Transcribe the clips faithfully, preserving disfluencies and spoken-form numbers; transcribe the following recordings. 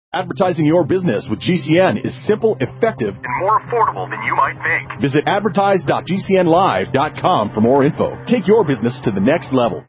Advertising your business with G C N is simple, effective, and more affordable than you might think. Visit advertise dot g c n live dot com for more info. Take your business to the next level.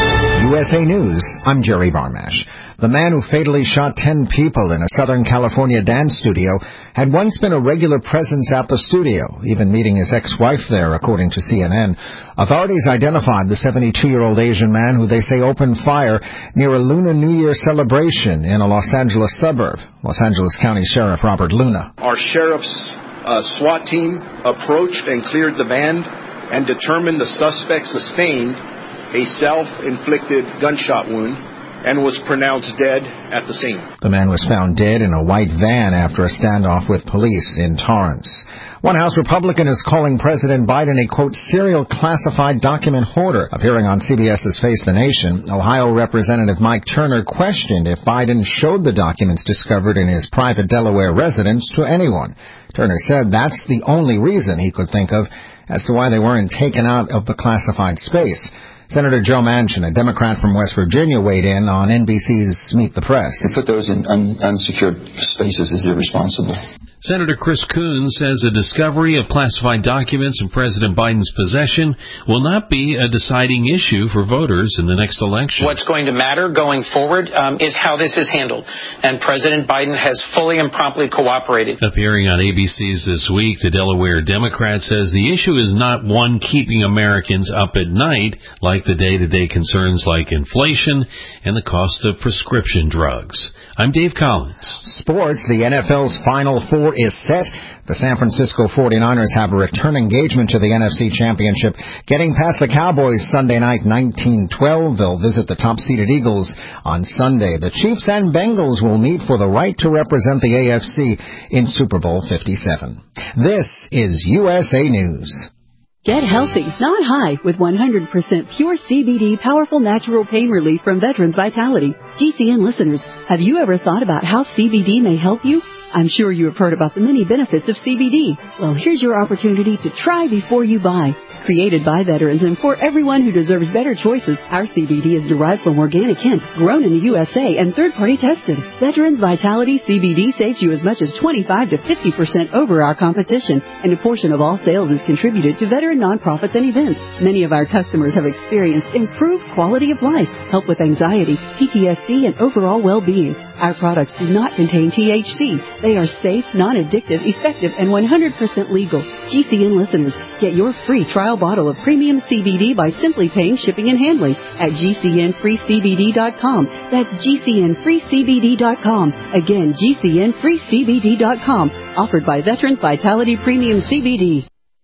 U S A News, I'm Jerry Barmash. The man who fatally shot ten people in a Southern California dance studio had once been a regular presence at the studio, even meeting his ex-wife there, according to C N N. Authorities identified the seventy-two-year-old Asian man who they say opened fire near a Lunar New Year celebration in a Los Angeles suburb. Los Angeles County Sheriff Robert Luna. Our sheriff's uh, SWAT team approached and cleared the van and determined the suspect sustained a self-inflicted gunshot wound and was pronounced dead at the scene. The man was found dead in a white van after a standoff with police in Torrance. One House Republican is calling President Biden a, quote, serial classified document hoarder. Appearing on CBS's Face the Nation, Ohio Representative Mike Turner questioned if Biden showed the documents discovered in his private Delaware residence to anyone. Turner said that's the only reason he could think of as to why they weren't taken out of the classified space. Senator Joe Manchin, a Democrat from West Virginia, weighed in on N B C's Meet the Press. To put those in un- unsecured spaces is irresponsible. Senator Chris Coons says the discovery of classified documents in President Biden's possession will not be a deciding issue for voters in the next election. What's going to matter going forward um, is how this is handled. And President Biden has fully and promptly cooperated. Appearing on A B C's This Week, the Delaware Democrat says the issue is not one keeping Americans up at night, like the day-to-day concerns like inflation and the cost of prescription drugs. I'm Dave Collins. Sports, the N F L's Final Four is set. The San Francisco forty-niners have a return engagement to the N F C Championship. Getting past the Cowboys Sunday night nineteen twelve, they'll visit the top-seeded Eagles on Sunday. The Chiefs and Bengals will meet for the right to represent the A F C in Super Bowl fifty-seven. This is U S A News. Get healthy, not high, with one hundred percent pure C B D powerful natural pain relief from Veterans Vitality. G C N listeners, have you ever thought about how C B D may help you? I'm sure you have heard about the many benefits of C B D. Well, here's your opportunity to try before you buy. Created by veterans and for everyone who deserves better choices, our C B D is derived from organic hemp, grown in the U S A, and third-party tested. Veterans Vitality C B D saves you as much as twenty-five to fifty percent over our competition, and a portion of all sales is contributed to veteran nonprofits and events. Many of our customers have experienced improved quality of life, help with anxiety, P T S D, and overall well-being. Our products do not contain T H C. They are safe, non-addictive, effective, and one hundred percent legal. G C N listeners, get your free trial bottle of premium C B D by simply paying shipping and handling at G C N free C B D dot com. That's G C N free C B D dot com. Again, G C N free C B D dot com. Offered by Veterans Vitality Premium C B D.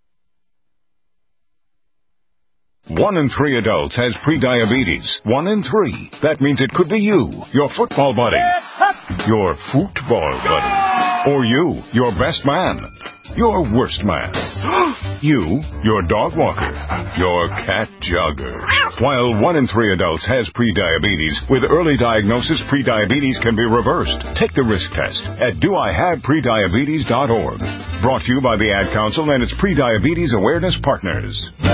One in three adults has prediabetes. One in three. That means it could be you, your football buddy, your football buddy, or you, your best man, your worst man, you, your dog walker, your cat jogger. While one in three adults has prediabetes, with early diagnosis, prediabetes can be reversed. Take the risk test at do I have prediabetes dot org. Brought to you by the Ad Council and its Prediabetes Awareness Partners.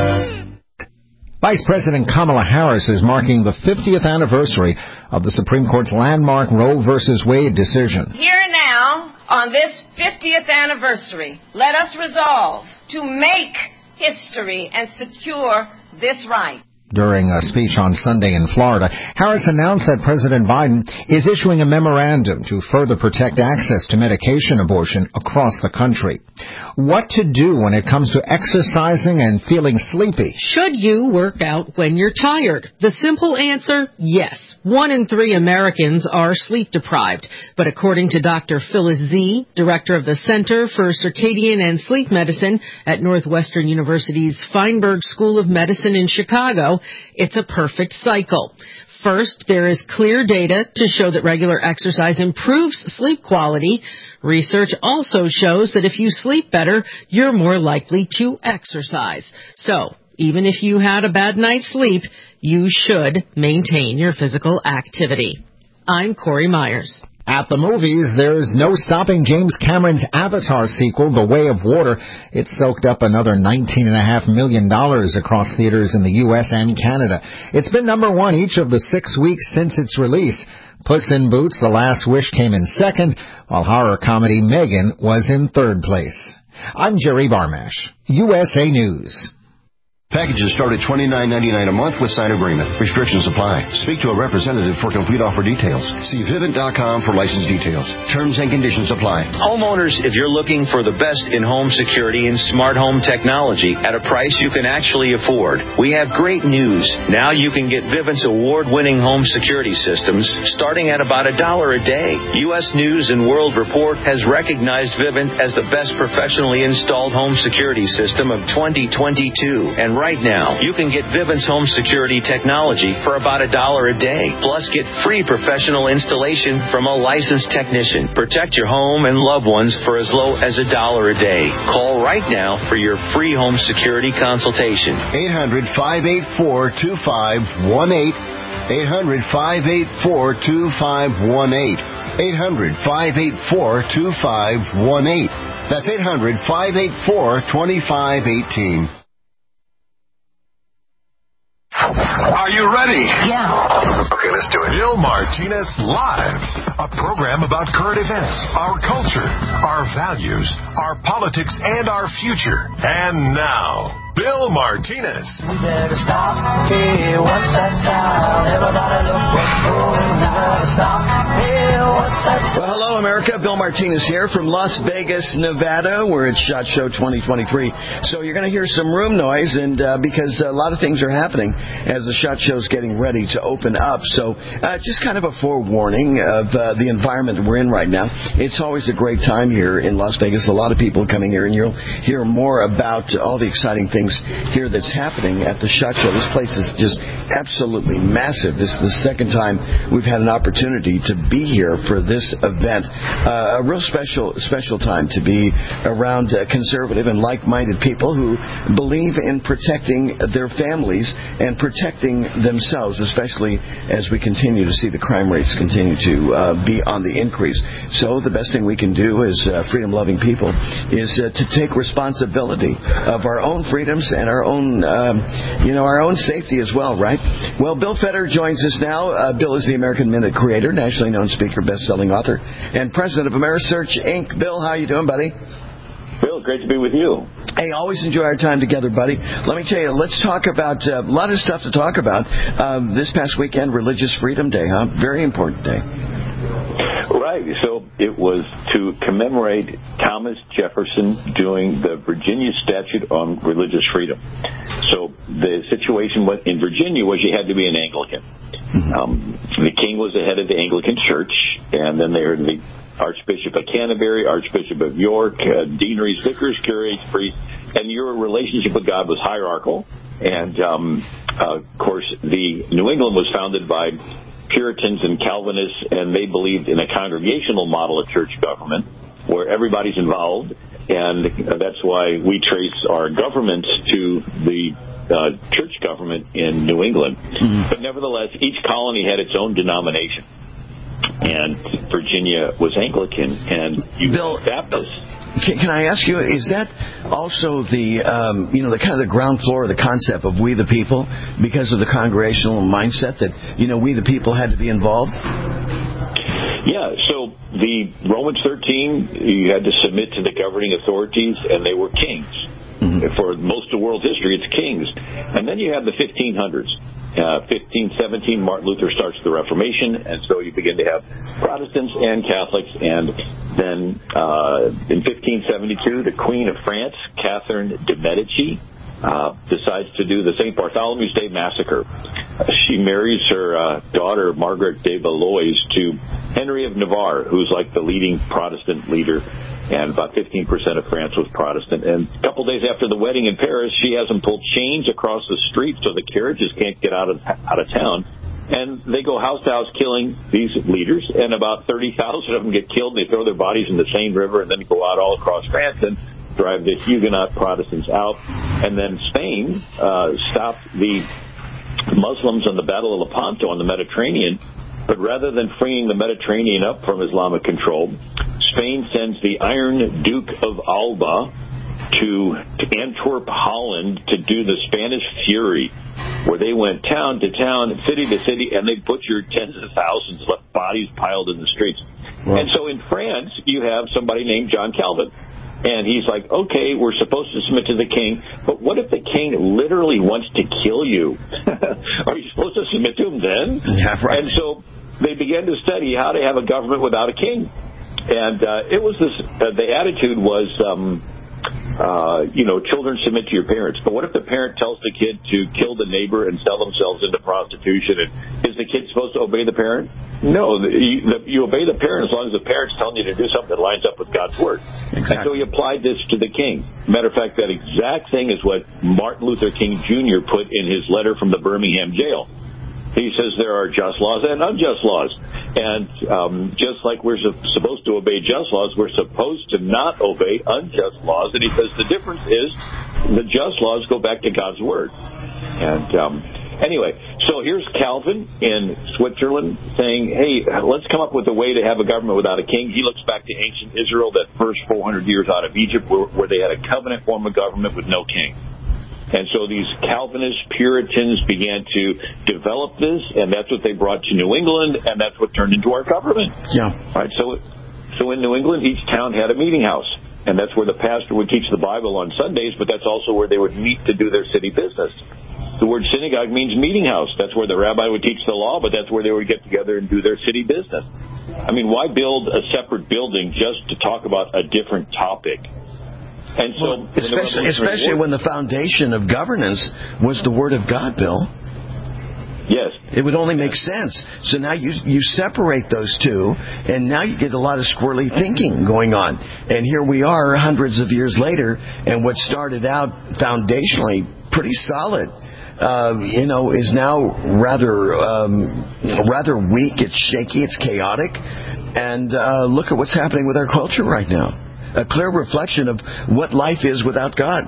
Vice President Kamala Harris is marking the fiftieth anniversary of the Supreme Court's landmark Roe v. Wade decision. Here now, on this fiftieth anniversary, let us resolve to make history and secure this right. During a speech on Sunday in Florida, Harris announced that President Biden is issuing a memorandum to further protect access to medication abortion across the country. What to do when it comes to exercising and feeling sleepy? Should you work out when you're tired? The simple answer, yes. One in three Americans are sleep deprived. But according to Doctor Phyllis Zee, director of the Center for Circadian and Sleep Medicine at Northwestern University's Feinberg School of Medicine in Chicago, it's a perfect cycle. First, there is clear data to show that regular exercise improves sleep quality. Research also shows that if you sleep better, you're more likely to exercise. So, even if you had a bad night's sleep, you should maintain your physical activity. I'm Corey Myers. At the movies, there's no stopping James Cameron's Avatar sequel, The Way of Water. It soaked up another nineteen point five million dollars across theaters in the U S and Canada. It's been number one each of the six weeks since its release. Puss in Boots: The Last Wish came in second, while horror comedy Megan was in third place. I'm Jerry Barmash, U S A News. Packages start at twenty-nine ninety-nine a month with sign agreement. Restrictions apply. Speak to a representative for complete offer details. See Vivint dot com for license details. Terms and conditions apply. Homeowners, if you're looking for the best in-home security and smart home technology at a price you can actually afford, we have great news. Now you can get Vivint's award-winning home security systems starting at about a dollar a day. U S News and World Report has recognized Vivint as the best professionally installed home security system of twenty twenty-two. And right now, you can get Vivint's home security technology for about a dollar a day. Plus, get free professional installation from a licensed technician. Protect your home and loved ones for as low as a dollar a day. Call right now for your free home security consultation. eight hundred, five eight four, two five one eight. eight hundred, five eight four, two five one eight. eight hundred, five eight four, two five one eight. That's eight hundred, five eight four, two five one eight. Are you ready? Yeah. Okay, let's do it. Bill Martinez Live, a program about current events, our culture, our values, our politics, and our future. And now, Bill Martinez. We better stop. Hey, what's that sound? Everybody look what's going. We better stop. Hey, what's that sound? Well, hello, America. Bill Martinez here from Las Vegas, Nevada. We're at SHOT Show twenty twenty-three. So you're going to hear some room noise, and uh, because a lot of things are happening as the SHOT Show's getting ready to open up. So uh, just kind of a forewarning of uh, the environment we're in right now. It's always a great time here in Las Vegas. A lot of people coming here, and you'll hear more about all the exciting things here that's happening at the SHOT Show. This place is just absolutely massive. This is the second time we've had an opportunity to be here for this event. Uh, a real special special time to be around uh, conservative and like-minded people who believe in protecting their families and protecting themselves, especially as we continue to see the crime rates continue to uh, be on the increase. So the best thing we can do as uh, freedom-loving people is uh, to take responsibility of our own freedoms and our own, um, you know, our own safety as well, right? Well, Bill Fetter joins us now. Uh, Bill is the American Minute creator, nationally known speaker, best-selling author, and president of AmeriSearch, Incorporated. Bill, how you doing, buddy? Bill, great to be with you. Hey, always enjoy our time together, buddy. Let me tell you, let's talk about uh, a lot of stuff to talk about. Uh, this past weekend, Religious Freedom Day, huh? Very important day. Right. So it was to commemorate Thomas Jefferson doing the Virginia Statute on Religious Freedom. So the situation in Virginia was you had to be an Anglican. Mm-hmm. Um, the king was the head of the Anglican Church, and then there were the Archbishop of Canterbury, Archbishop of York, uh, deaneries, vicars, curates, priests, and your relationship with God was hierarchical. And, um, uh, of course, the New England was founded by Puritans and Calvinists, and they believed in a congregational model of church government where everybody's involved, and that's why we trace our government to the uh, church government in New England. Mm-hmm. But nevertheless, each colony had its own denomination, and Virginia was Anglican, and you Bill, Baptist. Can, can I ask you, is that also the, um, you know, the kind of the ground floor of the concept of we the people, because of the congregational mindset that, you know, we the people had to be involved? Yeah, so the Romans thirteen, you had to submit to the governing authorities, and they were kings. Mm-hmm. For most of world history, it's kings. And then you have the fifteen hundreds. Uh, fifteen seventeen, Martin Luther starts the Reformation, and so you begin to have Protestants and Catholics. And then uh, in fifteen seventy-two, the Queen of France, Catherine de' Medici, uh, decides to do the Saint Bartholomew's Day Massacre. Uh, she marries her uh, daughter, Margaret de Valois, to Henry of Navarre, who's like the leading Protestant leader, and about fifteen percent of France was Protestant. And a couple days after the wedding in Paris, she has them pull chains across the street so the carriages can't get out of out of town. And they go house to house killing these leaders, and about thirty thousand of them get killed, and they throw their bodies in the Seine River and then go out all across France and drive the Huguenot Protestants out. And then Spain uh, stopped the Muslims on the Battle of Lepanto on the Mediterranean, But rather than freeing the Mediterranean up from Islamic control, Spain sends the Iron Duke of Alba to, to Antwerp, Holland, to do the Spanish Fury, where they went town to town, city to city, and they butchered tens of thousands, left bodies piled in the streets. Wow. And so in France, you have somebody named John Calvin. And he's like, okay, we're supposed to submit to the king, but what if the king literally wants to kill you? Are you supposed to submit to him then? Yeah, right. And so they began to study how to have a government without a king. And uh, it was this, uh, the attitude was, um, uh, you know, children submit to your parents. But what if the parent tells the kid to kill the neighbor and sell themselves into prostitution? And is the kid supposed to obey the parent? No, the, you, the, you obey the parent as long as the parent's telling you to do something that lines up with God's word. Exactly. And so he applied this to the king. Matter of fact, that exact thing is what Martin Luther King Junior put in his letter from the Birmingham jail. He says there are just laws and unjust laws. And um, just like we're su- supposed to obey just laws, we're supposed to not obey unjust laws. And he says the difference is the just laws go back to God's word. And um, anyway, so here's Calvin in Switzerland saying, hey, let's come up with a way to have a government without a king. He looks back to ancient Israel, that first four hundred years out of Egypt, where, where they had a covenant form of government with no king. And so these Calvinist Puritans began to develop this, and that's what they brought to New England, and that's what turned into our government. Yeah. All right. So, so in New England, each town had a meeting house, and that's where the pastor would teach the Bible on Sundays, but that's also where they would meet to do their city business. The word synagogue means meeting house. That's where the rabbi would teach the law, but that's where they would get together and do their city business. I mean, why build a separate building just to talk about a different topic? And so, well, especially, especially when the foundation of governance was the Word of God, Bill. Yes. It would only make sense. So now you you separate those two, and now you get a lot of squirrely thinking going on. And here we are hundreds of years later, and what started out foundationally pretty solid, uh, you know, is now rather um, rather weak. It's shaky. It's chaotic. And uh, look at what's happening with our culture right now. A clear reflection of what life is without God.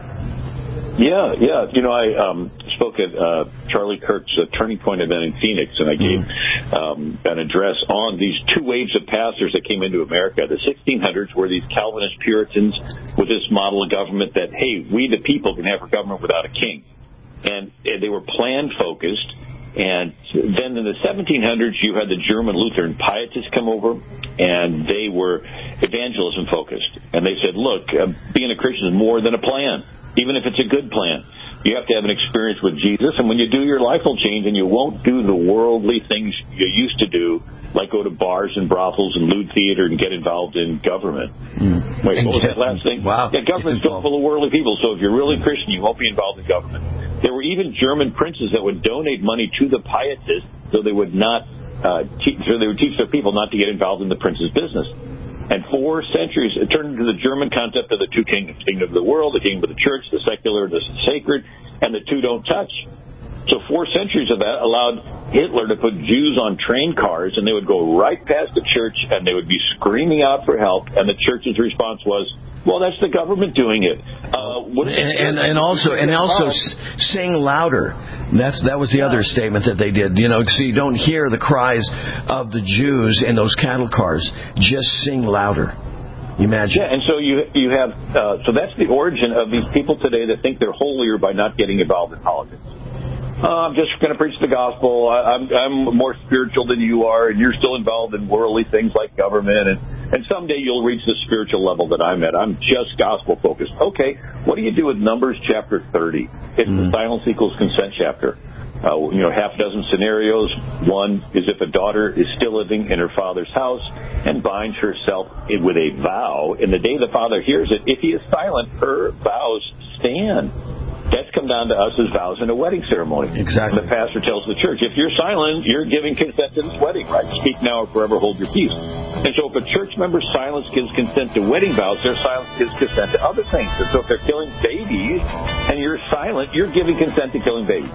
Yeah, yeah. You know, I um, spoke at uh, Charlie Kirk's uh, Turning Point event in Phoenix, and I gave um, an address on these two waves of pastors that came into America. The sixteen hundreds were these Calvinist Puritans with this model of government that, hey, we the people can have a government without a king. And, and they were plan-focused. And then in the seventeen hundreds, you had the German Lutheran Pietists come over, and they were evangelism-focused. And they said, look, uh, being a Christian is more than a plan, even if it's a good plan. You have to have an experience with Jesus, and when you do, your life will change, and you won't do the worldly things you used to do, like go to bars and brothels and lewd theater and get involved in government. Mm. Wait, what was that last thing? Wow. Yeah, government's filled full of worldly people, so if you're really Christian, you won't be involved in government. There were even German princes that would donate money to the Pietists so they would not, uh, te- so they would teach their people not to get involved in the prince's business. And four centuries, it turned into the German concept of the two kingdoms, the kingdom of the world, the kingdom of the church, the secular, the sacred, and the two don't touch. So four centuries of that allowed Hitler to put Jews on train cars, and they would go right past the church, and they would be screaming out for help, and the church's response was, well, that's the government doing it. Uh, what and, and, and also, and also sing louder. That's that was the yeah. other statement that they did. You know, so you don't hear the cries of the Jews in those cattle cars. Just sing louder. Imagine. Yeah, and so you you have uh, so that's the origin of these people today that think they're holier by not getting involved in politics. Uh, I'm just going to preach the gospel. I, I'm, I'm more spiritual than you are, and you're still involved in worldly things like government. And, and someday you'll reach the spiritual level that I'm at. I'm just gospel focused. Okay, what do you do with Numbers chapter thirty? It's mm-hmm. the silence equals consent chapter. Uh, you know, half a dozen scenarios. One is if a daughter is still living in her father's house and binds herself with a vow, and the day the father hears it, if he is silent, her vows stand. That's come down to us as vows in a wedding ceremony. Exactly. The pastor tells the church, if you're silent, you're giving consent to this wedding, right? Speak now or forever hold your peace. And so if a church member's silence gives consent to wedding vows, their silence gives consent to other things. And so if they're killing babies and you're silent, you're giving consent to killing babies.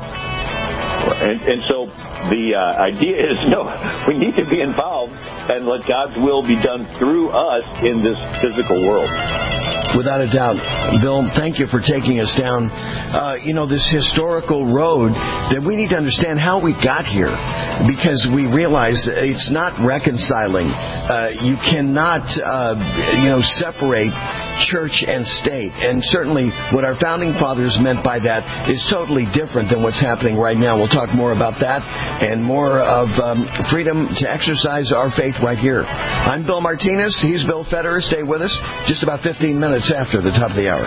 And, and so the uh, idea is, no, we need to be involved and let God's will be done through us in this physical world. Without a doubt. Bill, thank you for taking us down, uh, you know, this historical road that we need to understand how we got here, because we realize it's not reconciling. Uh, you cannot, uh, you know, separate church and state. And certainly what our founding fathers meant by that is totally different than what's happening right now. We'll talk more about that and more of um, freedom to exercise our faith right here. I'm Bill Martinez. He's Bill Federer. Stay with us just about fifteen minutes after the top of the hour.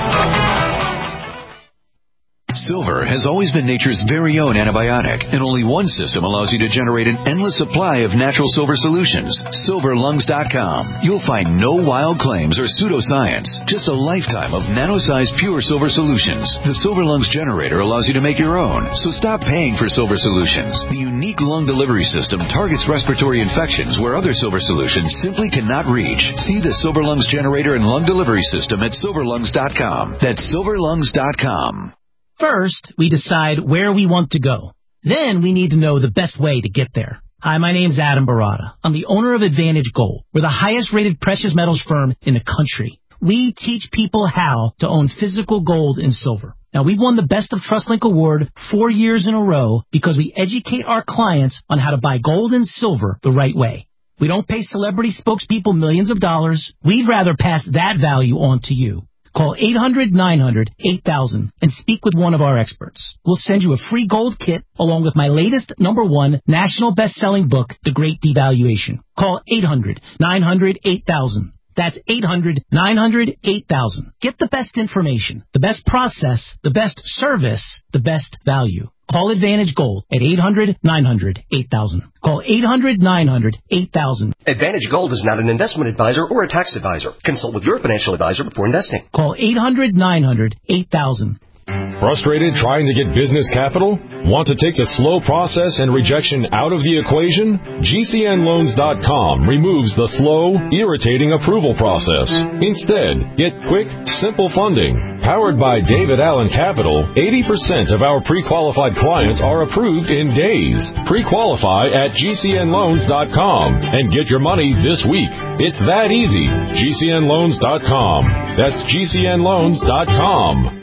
Silver has always been nature's very own antibiotic, and only one system allows you to generate an endless supply of natural silver solutions. silver lungs dot com. You'll find no wild claims or pseudoscience, just a lifetime of nano-sized pure silver solutions. The Silver Lungs generator allows you to make your own, so stop paying for silver solutions. The unique lung delivery system targets respiratory infections where other silver solutions simply cannot reach. See the Silver Lungs generator and lung delivery system at silver lungs dot com. That's silver lungs dot com. First, we decide where we want to go. Then we need to know the best way to get there. Hi, my name's Adam Barada. I'm the owner of Advantage Gold. We're the highest rated precious metals firm in the country. We teach people how to own physical gold and silver. Now, we've won the Best of TrustLink Award four years in a row because we educate our clients on how to buy gold and silver the right way. We don't pay celebrity spokespeople millions of dollars. We'd rather pass that value on to you. Call eight hundred nine hundred eight thousand and speak with one of our experts. We'll send you a free gold kit along with my latest number one national best-selling book, The Great Devaluation. Call eight hundred nine hundred eight thousand. That's eight hundred nine hundred eight thousand. Get the best information, the best process, the best service, the best value. Call Advantage Gold at eight hundred nine hundred eight thousand. Call eight hundred nine hundred eight thousand. Advantage Gold is not an investment advisor or a tax advisor. Consult with your financial advisor before investing. Call eight hundred nine hundred eight thousand. Frustrated trying to get business capital? Want to take the slow process and rejection out of the equation? G C N loans dot com removes the slow, irritating approval process. Instead, get quick, simple funding. Powered by David Allen Capital, eighty percent of our pre-qualified clients are approved in days. Pre-qualify at G C N loans dot com and get your money this week. It's that easy. G C N loans dot com. That's G C N loans dot com.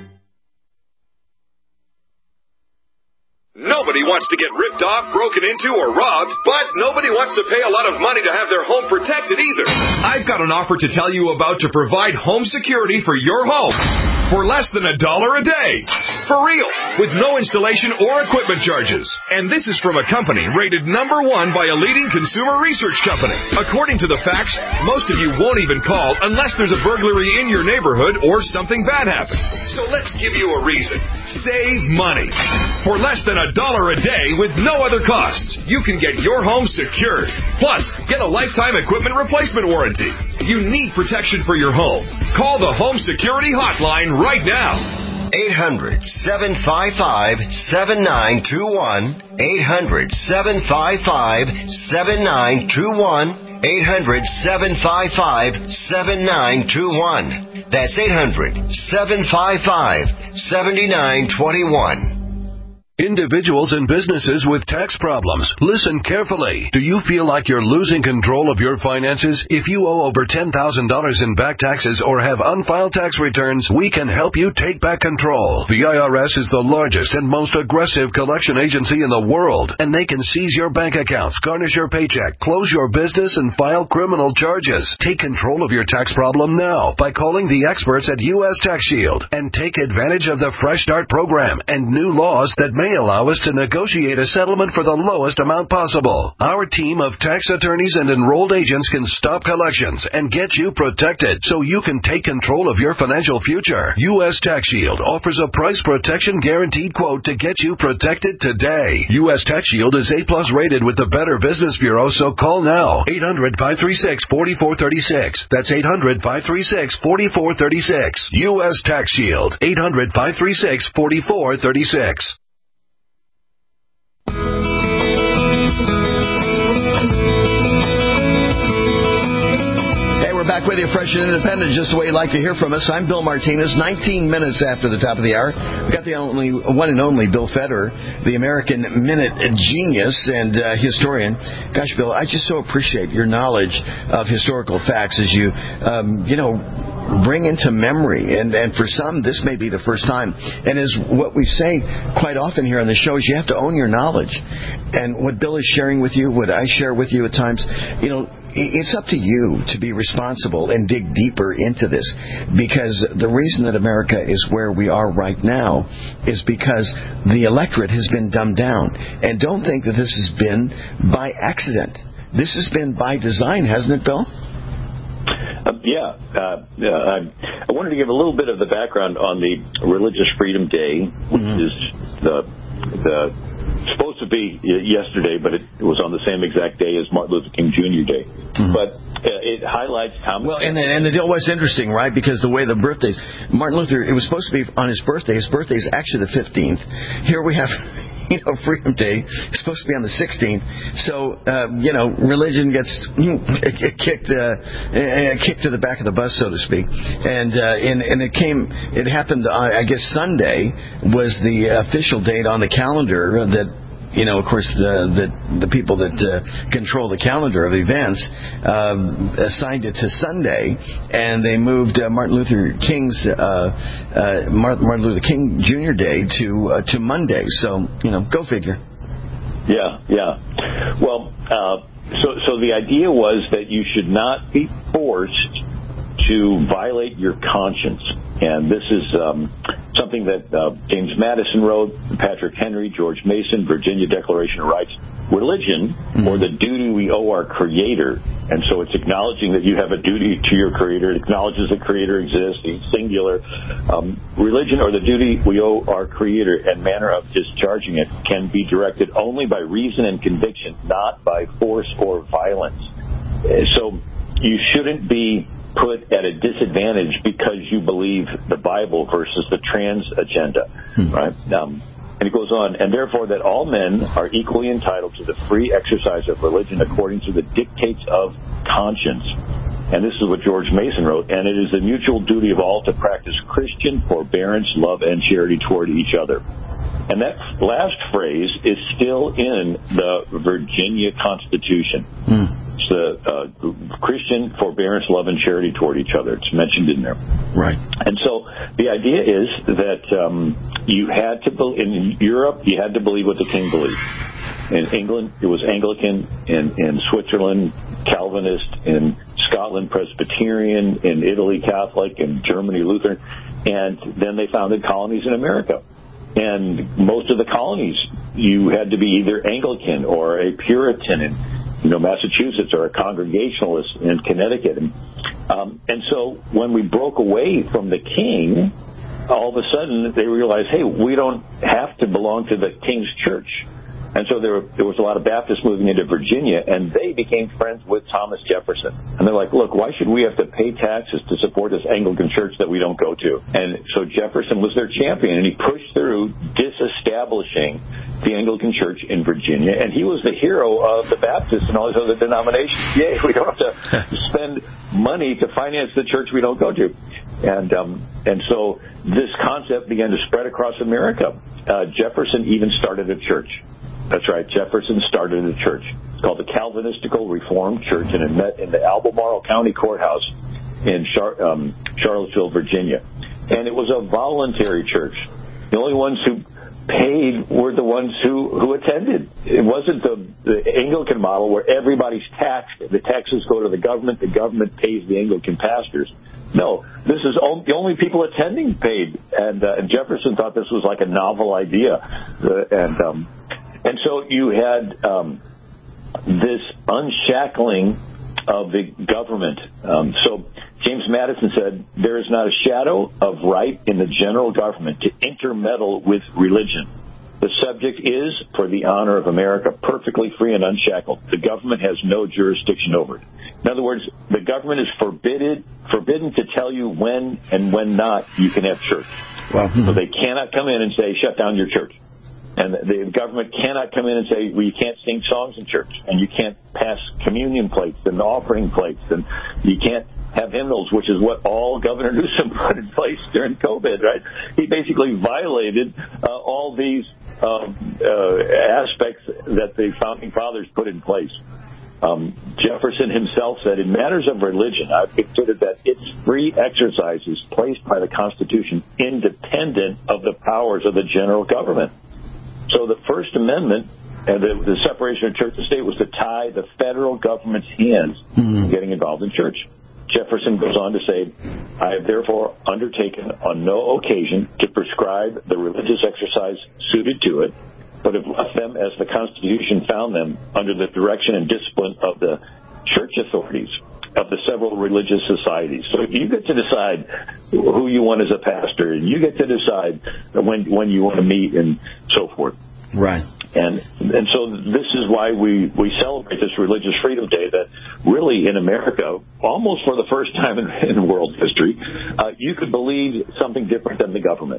Nobody wants to get ripped off, broken into, or robbed, but nobody wants to pay a lot of money to have their home protected either. I've got an offer to tell you about to provide home security for your home for less than a dollar a day. For real, with no installation or equipment charges. And this is from a company rated number one by a leading consumer research company. According to the facts, most of you won't even call unless there's a burglary in your neighborhood or something bad happens. So let's give you a reason. Save money. For less than a dollar a day with no other costs, you can get your home secured. Plus, get a lifetime equipment replacement warranty. You need protection for your home. Call the Home Security Hotline right now. eight hundred seven five five seven nine two one. eight hundred seven five five seven nine two one. eight hundred seven five five seven nine two one. That's eight hundred seven five five seven nine two one. Individuals and businesses with tax problems, listen carefully. Do you feel like you're losing control of your finances? If you owe over ten thousand dollars in back taxes or have unfiled tax returns, we can help you take back control. The I R S is the largest and most aggressive collection agency in the world, and they can seize your bank accounts, garnish your paycheck, close your business, and file criminal charges. Take control of your tax problem now by calling the experts at U S Tax Shield and take advantage of the Fresh Start program and new laws that may allow us to negotiate a settlement for the lowest amount possible. Our team of tax attorneys and enrolled agents can stop collections and get you protected so you can take control of your financial future. U S Tax Shield offers a price protection guaranteed quote to get you protected today. U S Tax Shield is A plus rated with the Better Business Bureau, so call now. eight hundred five three six four four three six. That's eight hundred five three six four four three six. U S Tax Shield. eight hundred five three six four four three six. back with you, fresh and independent, just the way you like to hear from us. I'm Bill Martinez. nineteen minutes after the top of the hour, we've got the only one and only Bill Federer, the American Minute genius and uh, historian. Gosh, Bill, I just so appreciate your knowledge of historical facts as you, um, you know, bring into memory. And, and for some, this may be the first time. And as what we say quite often here on the show is you have to own your knowledge. And what Bill is sharing with you, what I share with you at times, you know, it's up to you to be responsible and dig deeper into this, because the reason that America is where we are right now is because the electorate has been dumbed down. And don't think that this has been by accident. This has been by design, hasn't it, Bill? Uh, yeah. Uh, uh, I wanted to give a little bit of the background on the Religious Freedom Day, which mm-hmm. is the the supposed to be yesterday, but it was on the same exact day as Martin Luther King Junior Day. Mm-hmm. But uh, it highlights Thomas. Well, and the, and the deal was interesting, right? Because the way the birthdays, Martin Luther, it was supposed to be on his birthday. His birthday is actually the fifteenth. Here we have, you know, Freedom Day. It's supposed to be on the sixteenth. So, uh, you know, religion gets kicked uh, kicked to the back of the bus, so to speak. And uh, and, and it came, it happened, uh, I guess Sunday was the official date on the calendar that, you know, of course, the the, the people that uh, control the calendar of events um, assigned it to Sunday, and they moved uh, Martin Luther King's uh, uh, Martin, Martin Luther King Junior Day to uh, to Monday. So, you know, go figure. Yeah, yeah. Well, uh, so so the idea was that you should not be forced to violate your conscience. And this is um, something that uh, James Madison wrote, Patrick Henry, George Mason, Virginia Declaration of Rights. Religion, mm-hmm. or the duty we owe our Creator. And so it's acknowledging that you have a duty to your Creator. It acknowledges the Creator exists. He's singular. Um, religion, or the duty we owe our Creator, and manner of discharging it can be directed only by reason and conviction, not by force or violence. So you shouldn't be put at a disadvantage because you believe the Bible versus the trans agenda, hmm. right? Um, and it goes on, and therefore that all men are equally entitled to the free exercise of religion according to the dictates of conscience. And this is what George Mason wrote, and it is the mutual duty of all to practice Christian forbearance, love, and charity toward each other. And that last phrase is still in the Virginia Constitution. Hmm. It's the uh, Christian forbearance, love, and charity toward each other. It's mentioned in there. Right. And so the idea is that um, you had to, be- in Europe, you had to believe what the king believed. In England, it was Anglican. In, in Switzerland, Calvinist. In Scotland, Presbyterian. In Italy, Catholic. In Germany, Lutheran. And then they founded colonies in America. And most of the colonies, you had to be either Anglican or a Puritan in, you know, Massachusetts, or a Congregationalist in Connecticut. And, um, and so when we broke away from the king, all of a sudden they realized, hey, we don't have to belong to the king's church. And so there, there was a lot of Baptists moving into Virginia, and they became friends with Thomas Jefferson. And they're like, look, why should we have to pay taxes to support this Anglican church that we don't go to? And so Jefferson was their champion, and he pushed through disestablishing the Anglican church in Virginia. And he was the hero of the Baptists and all these other denominations. Yay, we don't have to spend money to finance the church we don't go to. And um, and so this concept began to spread across America. Uh, Jefferson even started a church. That's right. Jefferson started a church. It's called the Calvinistical Reformed Church, and it met in the Albemarle County Courthouse in Char- um, Charlottesville, Virginia. And it was a voluntary church. The only ones who paid were the ones who, who attended. It wasn't the, the Anglican model where everybody's taxed. The taxes go to the government. The government pays the Anglican pastors. No, this is all, the only people attending paid. And, uh, and Jefferson thought this was like a novel idea. Uh, and um, and so you had um, this unshackling of the government. Um, so James Madison said, there is not a shadow of right in the general government to intermeddle with religion. The subject is, for the honor of America, perfectly free and unshackled. The government has no jurisdiction over it. In other words, the government is forbidden, forbidden to tell you when and when not you can have church. Well, so they cannot come in and say, shut down your church. And the government cannot come in and say, well, you can't sing songs in church, and you can't pass communion plates and offering plates, and you can't have hymnals, which is what all Governor Newsom put in place during COVID, right? He basically violated uh, all these uh, uh, aspects that the Founding Fathers put in place. Um, Jefferson himself said, in matters of religion, I've considered that its free exercise is placed by the Constitution independent of the powers of the general government. So the First Amendment and the, the separation of church and state was to tie the federal government's hands mm-hmm. in getting involved in church. Jefferson goes on to say, I have therefore undertaken on no occasion to prescribe the religious exercise suited to it, but have left them as the Constitution found them under the direction and discipline of the church authorities of the several religious societies. So you get to decide who you want as a pastor, and you get to decide when when you want to meet and so forth. Right. And and so this is why we, we celebrate this Religious Freedom Day that really in America, almost for the first time in, in world history, uh, you could believe something different than the government.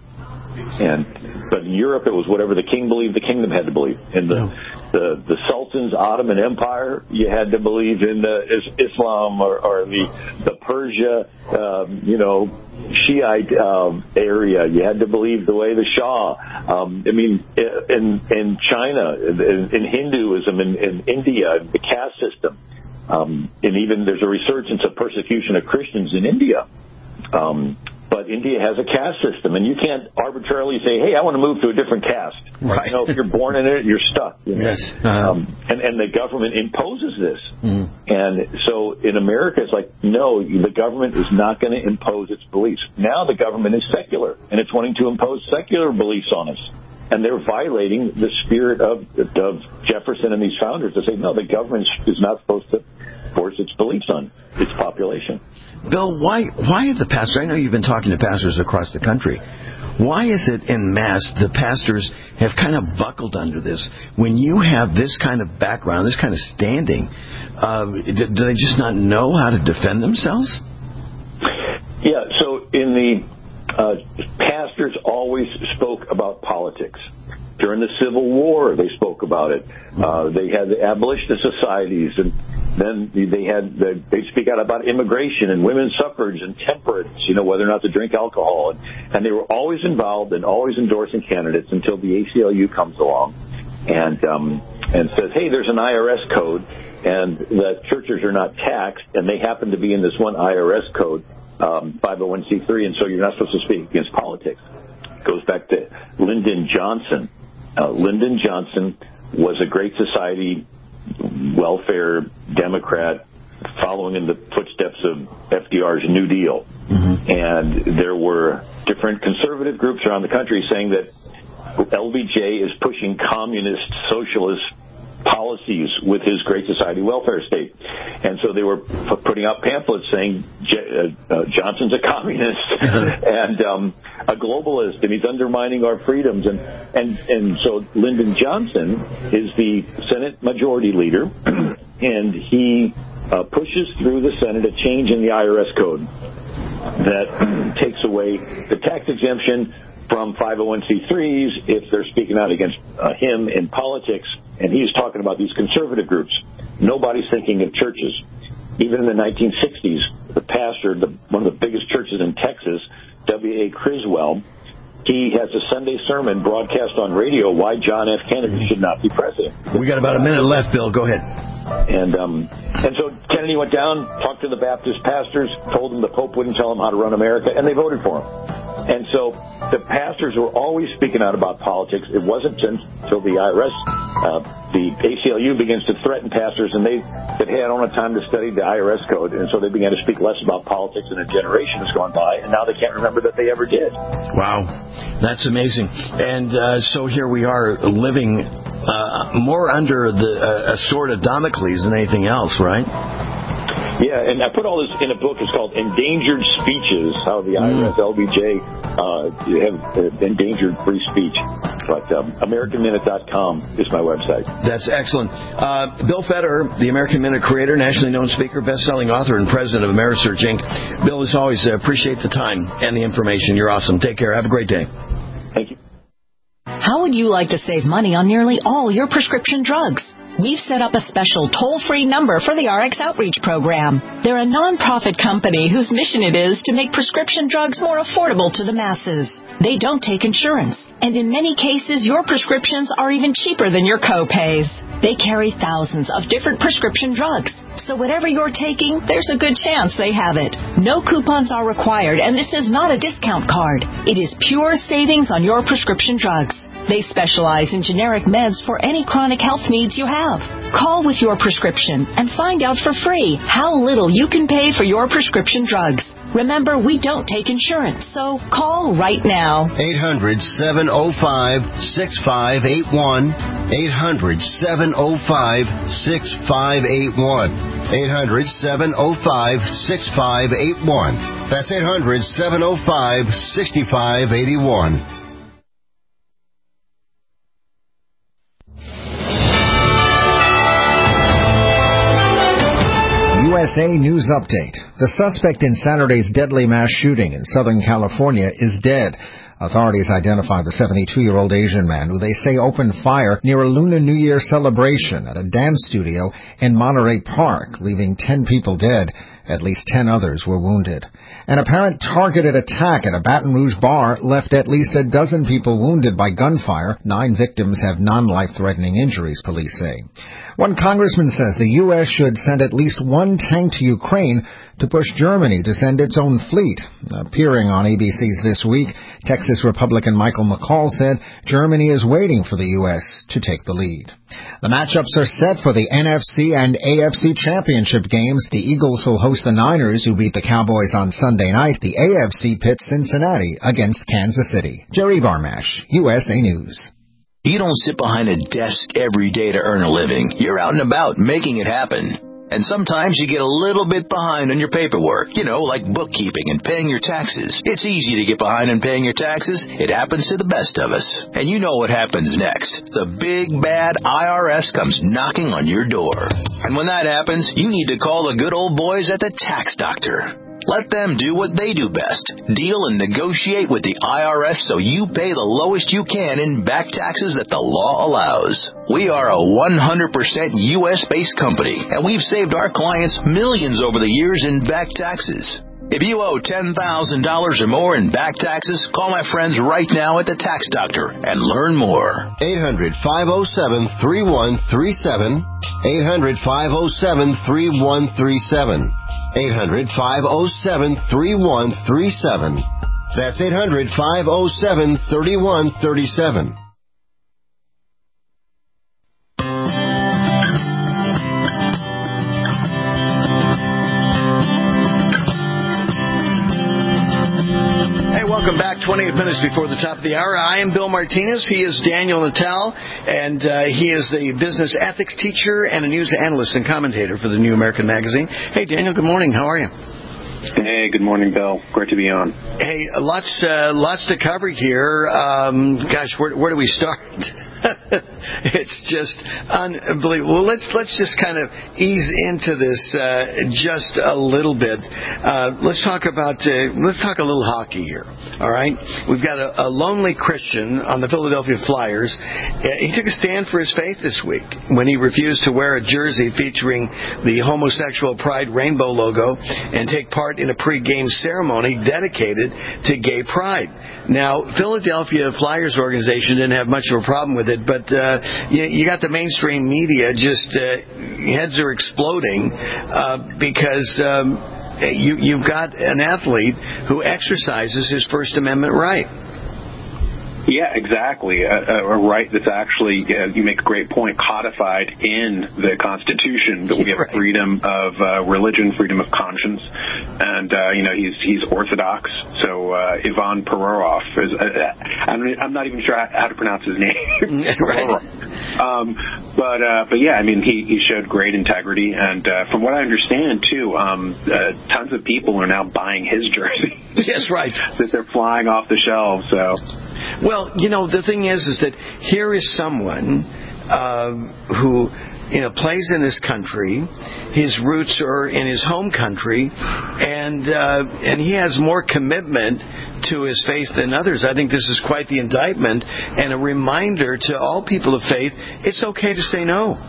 And but in Europe, it was whatever the king believed the kingdom had to believe. In the the, the Sultan's Ottoman Empire, you had to believe in the Islam or, or the the Persia, um, you know, Shiite um, area. You had to believe the way the Shah. Um, I mean, in in China, in, in Hinduism, in, in India, the caste system, um, and even there's a resurgence of persecution of Christians in India. Um, But India has a caste system, and you can't arbitrarily say, hey, I want to move to a different caste. Right. You know, if you're born in it, you're stuck. You know? Yes. Uh-huh. Um, and, and the government imposes this. Mm. And so in America, it's like, no, the government is not going to impose its beliefs. Now the government is secular, and it's wanting to impose secular beliefs on us. And they're violating the spirit of, of Jefferson and these founders to say, no, the government is not supposed to force its beliefs on its population. Bill, why why have the pastors, I know you've been talking to pastors across the country, why is it en masse the pastors have kind of buckled under this? When you have this kind of background, this kind of standing, uh, do, do they just not know how to defend themselves? Yeah, so in the uh, pastors always spoke about politics. During the Civil War, they spoke about it. Uh, they had the abolitionist societies, and then they had the, they'd speak out about immigration and women's suffrage and temperance, you know, whether or not to drink alcohol. And, and they were always involved and always endorsing candidates until the A C L U comes along and um, and says, hey, there's an I R S code, and the churches are not taxed, and they happen to be in this one I R S code, um, five oh one c three, and so you're not supposed to speak against politics. It goes back to Lyndon Johnson. Uh, Lyndon Johnson was a Great Society welfare Democrat following in the footsteps of F D R's New Deal. Mm-hmm. And there were different conservative groups around the country saying that L B J is pushing communist, socialist policies with his Great Society welfare state. And so they were p- putting out pamphlets saying J- uh, uh, Johnson's a communist and um, a globalist, and he's undermining our freedoms. And, and, and so Lyndon Johnson is the Senate Majority Leader, and he uh, pushes through the Senate a change in the I R S code that takes away the tax exemption from five oh one c threes if they're speaking out against uh, him in politics. And he's talking about these conservative groups. Nobody's thinking of churches. Even in the nineteen sixties, the pastor, the, one of the biggest churches in Texas, W A Criswell, he has a Sunday sermon broadcast on radio why John F. Kennedy should not be president. We got about a minute left, Bill. Go ahead. And um, and so Kennedy went down, talked to the Baptist pastors, told them the Pope wouldn't tell him how to run America, and they voted for him. And so the pastors were always speaking out about politics. It wasn't until the I R S, uh, the A C L U begins to threaten pastors, and they said, hey, I don't have time to study the I R S code. And so they began to speak less about politics, and a generation has gone by, and now they can't remember that they ever did. Wow. That's amazing. And uh, so here we are living uh, more under the uh, a sword of Damocles than anything else, right? Yeah, and I put all this in a book. It's called Endangered Speeches, how the I R S, L B J uh, have endangered free speech. But um, American Minute dot com is my website. That's excellent. Uh, Bill Federer, the American Minute creator, nationally known speaker, best-selling author, and president of Amerisearch, Incorporated. Bill, as always, uh, appreciate the time and the information. You're awesome. Take care. Have a great day. Thank you. How would you like to save money on nearly all your prescription drugs? we've set up a special toll-free number for the R X Outreach Program. They're a nonprofit company whose mission it is to make prescription drugs more affordable to the masses. They don't take insurance, and in many cases, your prescriptions are even cheaper than your co-pays. They carry thousands of different prescription drugs, so whatever you're taking, there's a good chance they have it. No coupons are required, and this is not a discount card. It is pure savings on your prescription drugs. They specialize in generic meds for any chronic health needs you have. Call with your prescription and find out for free how little you can pay for your prescription drugs. Remember, we don't take insurance, so call right now. eight hundred, seven oh five, six five eight one. eight hundred, seven oh five, six five eight one. eight hundred, seven oh five, six five eight one. That's eight hundred, seven oh five, six five eight one. U S A News Update. The suspect in Saturday's deadly mass shooting in Southern California is dead. Authorities identify the seventy-two-year-old Asian man who they say opened fire near a Lunar New Year celebration at a dance studio in Monterey Park, leaving ten people dead. At least ten others were wounded. An apparent targeted attack at a Baton Rouge bar left at least a dozen people wounded by gunfire. Nine victims have non-life-threatening injuries, police say. One congressman says the U S should send at least one tank to Ukraine to push Germany to send its own fleet. Appearing on A B C's This Week, Texas Republican Michael McCall said Germany is waiting for the U S to take the lead. The matchups are set for the N F C and A F C championship games. The Eagles will host the Niners, who beat the Cowboys on Sunday night. The A F C pits Cincinnati against Kansas City. Jerry Barmash, U S A News. You don't sit behind a desk every day to earn a living. You're out and about making it happen. And sometimes you get a little bit behind on your paperwork, you know, like bookkeeping and paying your taxes. It's easy to get behind on paying your taxes. It happens to the best of us. And you know what happens next. The big, bad I R S comes knocking on your door. And when that happens, you need to call the good old boys at the Tax Doctor. Let them do what they do best. Deal and negotiate with the I R S so you pay the lowest you can in back taxes that the law allows. We are a one hundred percent U S-based company, and we've saved our clients millions over the years in back taxes. If you owe ten thousand dollars or more in back taxes, call my friends right now at the Tax Doctor and learn more. eight hundred, five oh seven, three one three seven. eight hundred, five oh seven, three one three seven. eight hundred, five oh seven, three one three seven. That's eight hundred, five oh seven, three one three seven. Welcome back. twenty-eight minutes before the top of the hour. I am Bill Martinez. He is Daniel Natal, and uh, he is the business ethics teacher and a news analyst and commentator for the New American Magazine. Hey, Daniel, good morning. How are you? Hey, good morning, Bill. Great to be on. Hey, lots uh, lots to cover here. Um, gosh, where, where do we start? It's just unbelievable. Well, let's let's just kind of ease into this uh, just a little bit. Uh, let's talk about uh, let's talk a little hockey here. All right, we've got a, a lonely Christian on the Philadelphia Flyers. Uh, he took a stand for his faith this week when he refused to wear a jersey featuring the homosexual Pride rainbow logo and take part in a pre-game ceremony dedicated to gay pride. Now, Philadelphia Flyers organization didn't have much of a problem with it, but uh, you, you got the mainstream media just uh, heads are exploding uh, because um, you, you've got an athlete who exercises his First Amendment right. Yeah, exactly. A, a right that's actually, uh, you make a great point, codified in the Constitution that we have right. freedom of uh, religion, freedom of conscience, and uh, you know he's he's Orthodox. So uh, Ivan Perorov is. Uh, I'm, I'm not even sure how to pronounce his name. right. Um, but uh, but yeah, I mean he, he showed great integrity, and uh, from what I understand too, um, uh, tons of people are now buying his jersey. Yes, right. That they're flying off the shelves. So. Well, you know, the thing is, is that here is someone uh, who you know, plays in this country. His roots are in his home country, and uh, and he has more commitment to his faith than others. I think this is quite the indictment and a reminder to all people of faith, it's okay to say no.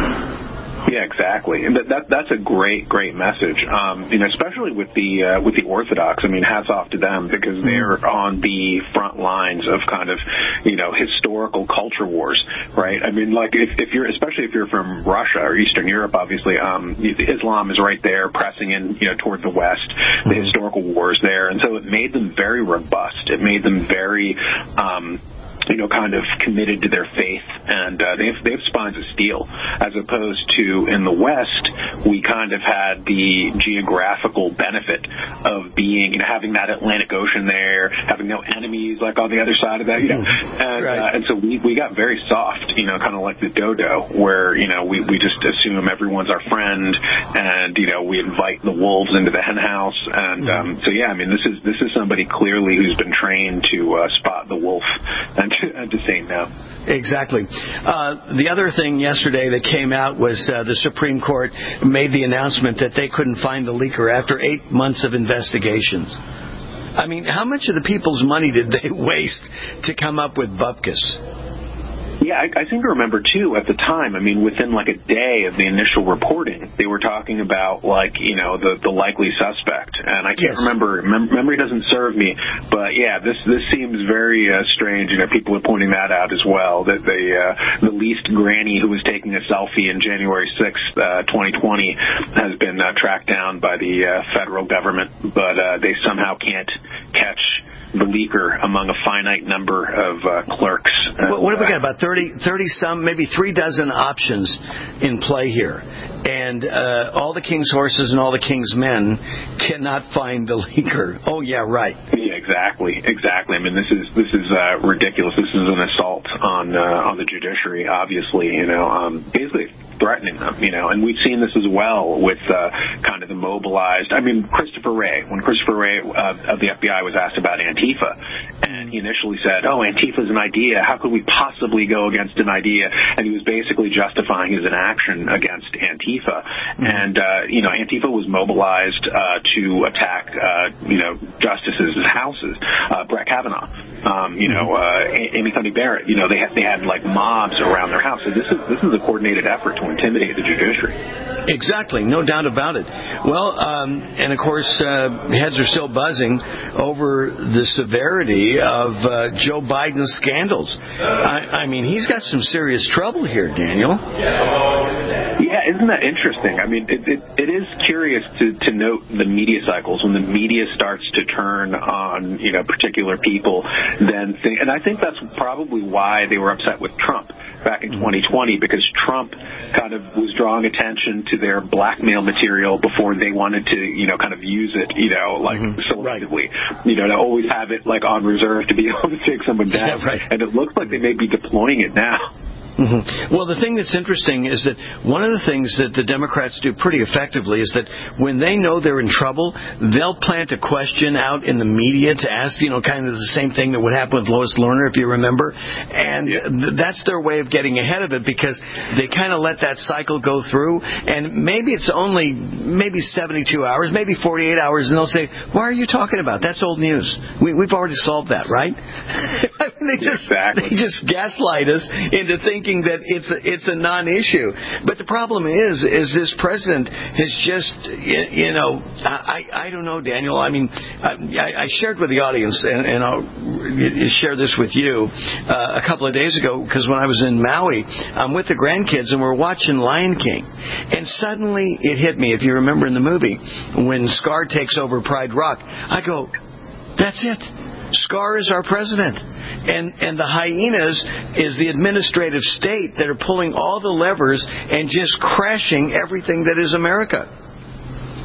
Yeah, exactly, and that, that that's a great, great message. Um, you know, especially with the uh, with the Orthodox. I mean, hats off to them because they're on the front lines of kind of, you know, historical culture wars, right? I mean, like if, if you're, especially if you're from Russia or Eastern Europe, obviously, um, Islam is right there, pressing in, you know, toward the West. The historical wars there, and so it made them very robust. It made them very. Um, you know, kind of committed to their faith, and uh, they have, they have spines of steel, as opposed to in the West, we kind of had the geographical benefit of being, you know, having that Atlantic Ocean there, having no enemies like on the other side of that, you know, and, right. uh, and so we, we got very soft, you know, kind of like the dodo, where, you know, we, we just assume everyone's our friend, and, you know, we invite the wolves into the hen house, and um, so yeah, I mean, this is this is somebody clearly who's been trained to uh, spot the wolf and and to say no. Exactly. Uh, the other thing yesterday that came out was uh, the Supreme Court made the announcement that they couldn't find the leaker after eight months of investigations. I mean, how much of the people's money did they waste to come up with bupkis? Yeah, I, I seem to remember, too, at the time, I mean, within like a day of the initial reporting, they were talking about, like, you know, the, the likely suspect. And I can't yes. remember, mem- memory doesn't serve me, but yeah, this this seems very uh, strange. You know, people are pointing that out as well, that the, uh, the least granny who was taking a selfie in January sixth, uh, twenty twenty has been uh, tracked down by the uh, federal government, but uh, they somehow can't catch the leaker among a finite number of uh, clerks. What, what have we got, about thirty, thirty some, maybe three dozen options in play here? And uh, all the king's horses and all the king's men cannot find the leaker. Oh, yeah, right. Yeah, exactly, exactly. I mean, this is this is uh, ridiculous. This is an assault on uh, on the judiciary, obviously, you know, um, basically threatening them, you know, and we've seen this as well with uh, kind of the mobilized, I mean, Christopher Wray, when Christopher Wray uh, of the F B I was asked about Antifa, and he initially said, oh, Antifa's an idea, how could we possibly go against an idea? And he was basically justifying his inaction against Antifa, mm-hmm. and, uh, you know, Antifa was mobilized uh, to attack, uh, you know, justices' houses, uh, Brett Kavanaugh, um, you know, uh, Amy Coney Barrett, you know, they had, they had, like, mobs around their house, so this is, this is a coordinated effort to intimidate the judiciary. Exactly, no doubt about it. Well, um, and of course, uh, heads are still buzzing over the severity of uh, Joe Biden's scandals. I, I mean, he's got some serious trouble here, Daniel. Yeah, isn't that interesting? I mean, it, it, it is curious to, to note the media cycles when the media starts to turn on, you know, particular people. Then, think, and I think that's probably why they were upset with Trump back in twenty twenty, because Trump kind of was drawing attention to their blackmail material before they wanted to, you know, kind of use it, you know, like mm-hmm. selectively, right. you know, to always have it like on reserve to be able to take someone down. Yeah, right. And it looks like they may be deploying it now. Mm-hmm. Well, the thing that's interesting is that one of the things that the Democrats do pretty effectively is that when they know they're in trouble, they'll plant a question out in the media to ask, you know, kind of the same thing that would happen with Lois Lerner, if you remember. And th- that's their way of getting ahead of it, because they kind of let that cycle go through. And maybe it's only maybe seventy-two hours, maybe forty-eight hours, and they'll say, why are you talking about? That's old news. We, we've already solved that, right? I mean, they just, exactly. they just gaslight us into thinking that it's a, it's a non-issue. But the problem is, is this president has just, you know, I, I don't know, Daniel. I mean, I, I shared with the audience, and, and I'll share this with you, uh, a couple of days ago, because when I was in Maui, I'm with the grandkids, and we're watching Lion King. And suddenly it hit me, if you remember in the movie, when Scar takes over Pride Rock, I go, that's it. Scar is our president. And and the hyenas is the administrative state that are pulling all the levers and just crashing everything that is America.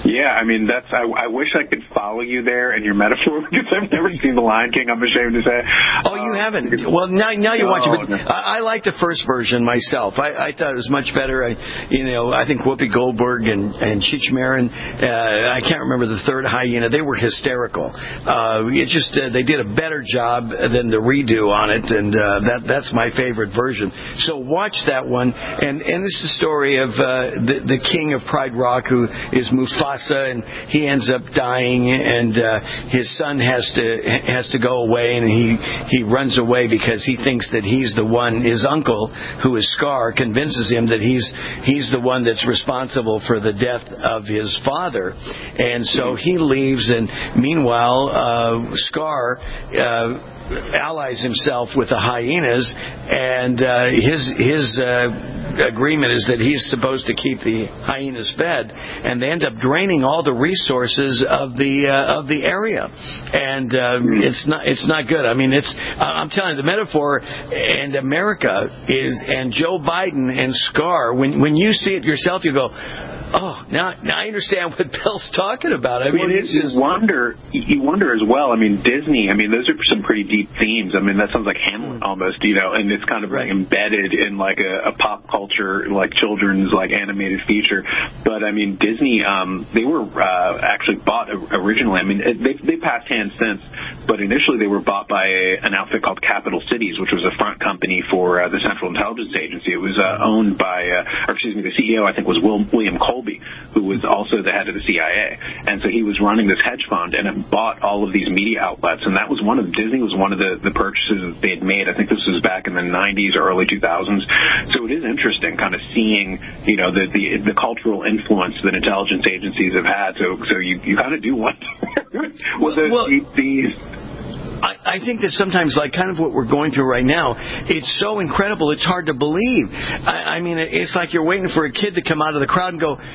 Yeah, I mean, that's. I, I wish I could follow you there in your metaphor because I've never seen The Lion King. I'm ashamed to say. Oh, you uh, haven't? Well, now now you no, watch it. But no. I, I like the first version myself. I, I thought it was much better. I, you know, I think Whoopi Goldberg and and Cheech Marin. Uh, I can't remember the third hyena. They were hysterical. Uh, it just uh, they did a better job than the redo on it, and uh, that that's my favorite version. So watch that one. And and it's the story of uh, the the king of Pride Rock, who is Mufasa, and he ends up dying, and uh, his son has to has to go away, and he he runs away because he thinks that he's the one. His uncle, who is Scar, convinces him that he's he's the one that's responsible for the death of his father, and so he leaves. And meanwhile, uh, Scar Uh, allies himself with the hyenas, and uh, his his uh, agreement is that he's supposed to keep the hyenas fed, and they end up draining all the resources of the uh, of the area, and uh, it's not it's not good. I mean, it's I'm telling you, the metaphor and America is, and Joe Biden and Scar. When when you see it yourself, you go, oh, now, now I understand what Bill's talking about. I mean, well, it's you just wonder. You wonder as well. I mean, Disney. I mean, those are some pretty deep themes. I mean, that sounds like Hamlet almost, you know, and it's kind of right. like embedded in like a, a pop culture, like children's like animated feature. But I mean, Disney. Um, they were uh, actually bought originally. I mean, they they passed hands since, but initially they were bought by a, an outfit called Capital Cities, which was a front company for uh, the Central Intelligence Agency. It was uh, owned by, uh, or excuse me, the C E O I think was Will, William Colby, who was also the head of the C I A. And so he was running this hedge fund and it bought all of these media outlets. And that was one of, Disney was one of the, the purchases that they had made. I think this was back in the nineties or early two thousands. So it is interesting kind of seeing, you know, the, the, the cultural influence that intelligence agencies have had. So, so you, you kind of do wonder. well, the, well, these, I, I think that sometimes, like kind of what we're going through right now, it's so incredible, it's hard to believe. I, I mean, it's like you're waiting for a kid to come out of the crowd and go,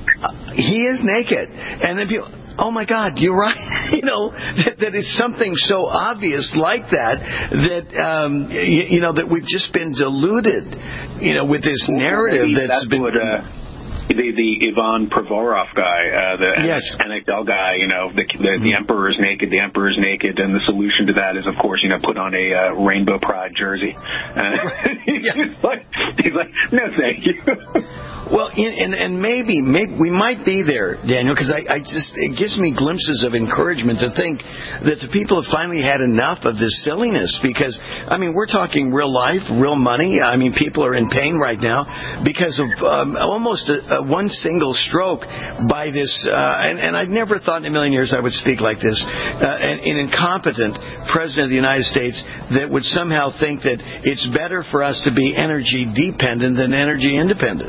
he is naked. And then people, oh my God, you're right. You know, that, that it's something so obvious like that, that, um, you, you know, that we've just been deluded, you know, with this narrative well, that's, that's been... What, uh, The, the Ivan Provorov guy, uh, the yes. N H L guy, you know, the, the, the emperor is naked, the emperor is naked, and the solution to that is, of course, you know, put on a uh, rainbow pride jersey. Uh, he's, yeah. like, he's like, no, thank you. Well, and, and maybe, maybe we might be there, Daniel, because I, I just it gives me glimpses of encouragement to think that the people have finally had enough of this silliness. Because I mean, we're talking real life, real money. I mean, people are in pain right now because of um, almost a, a one single stroke by this. Uh, and, and I've never thought in a million years I would speak like this. Uh, an, an incompetent president of the United States that would somehow think that it's better for us to be energy dependent than energy independent.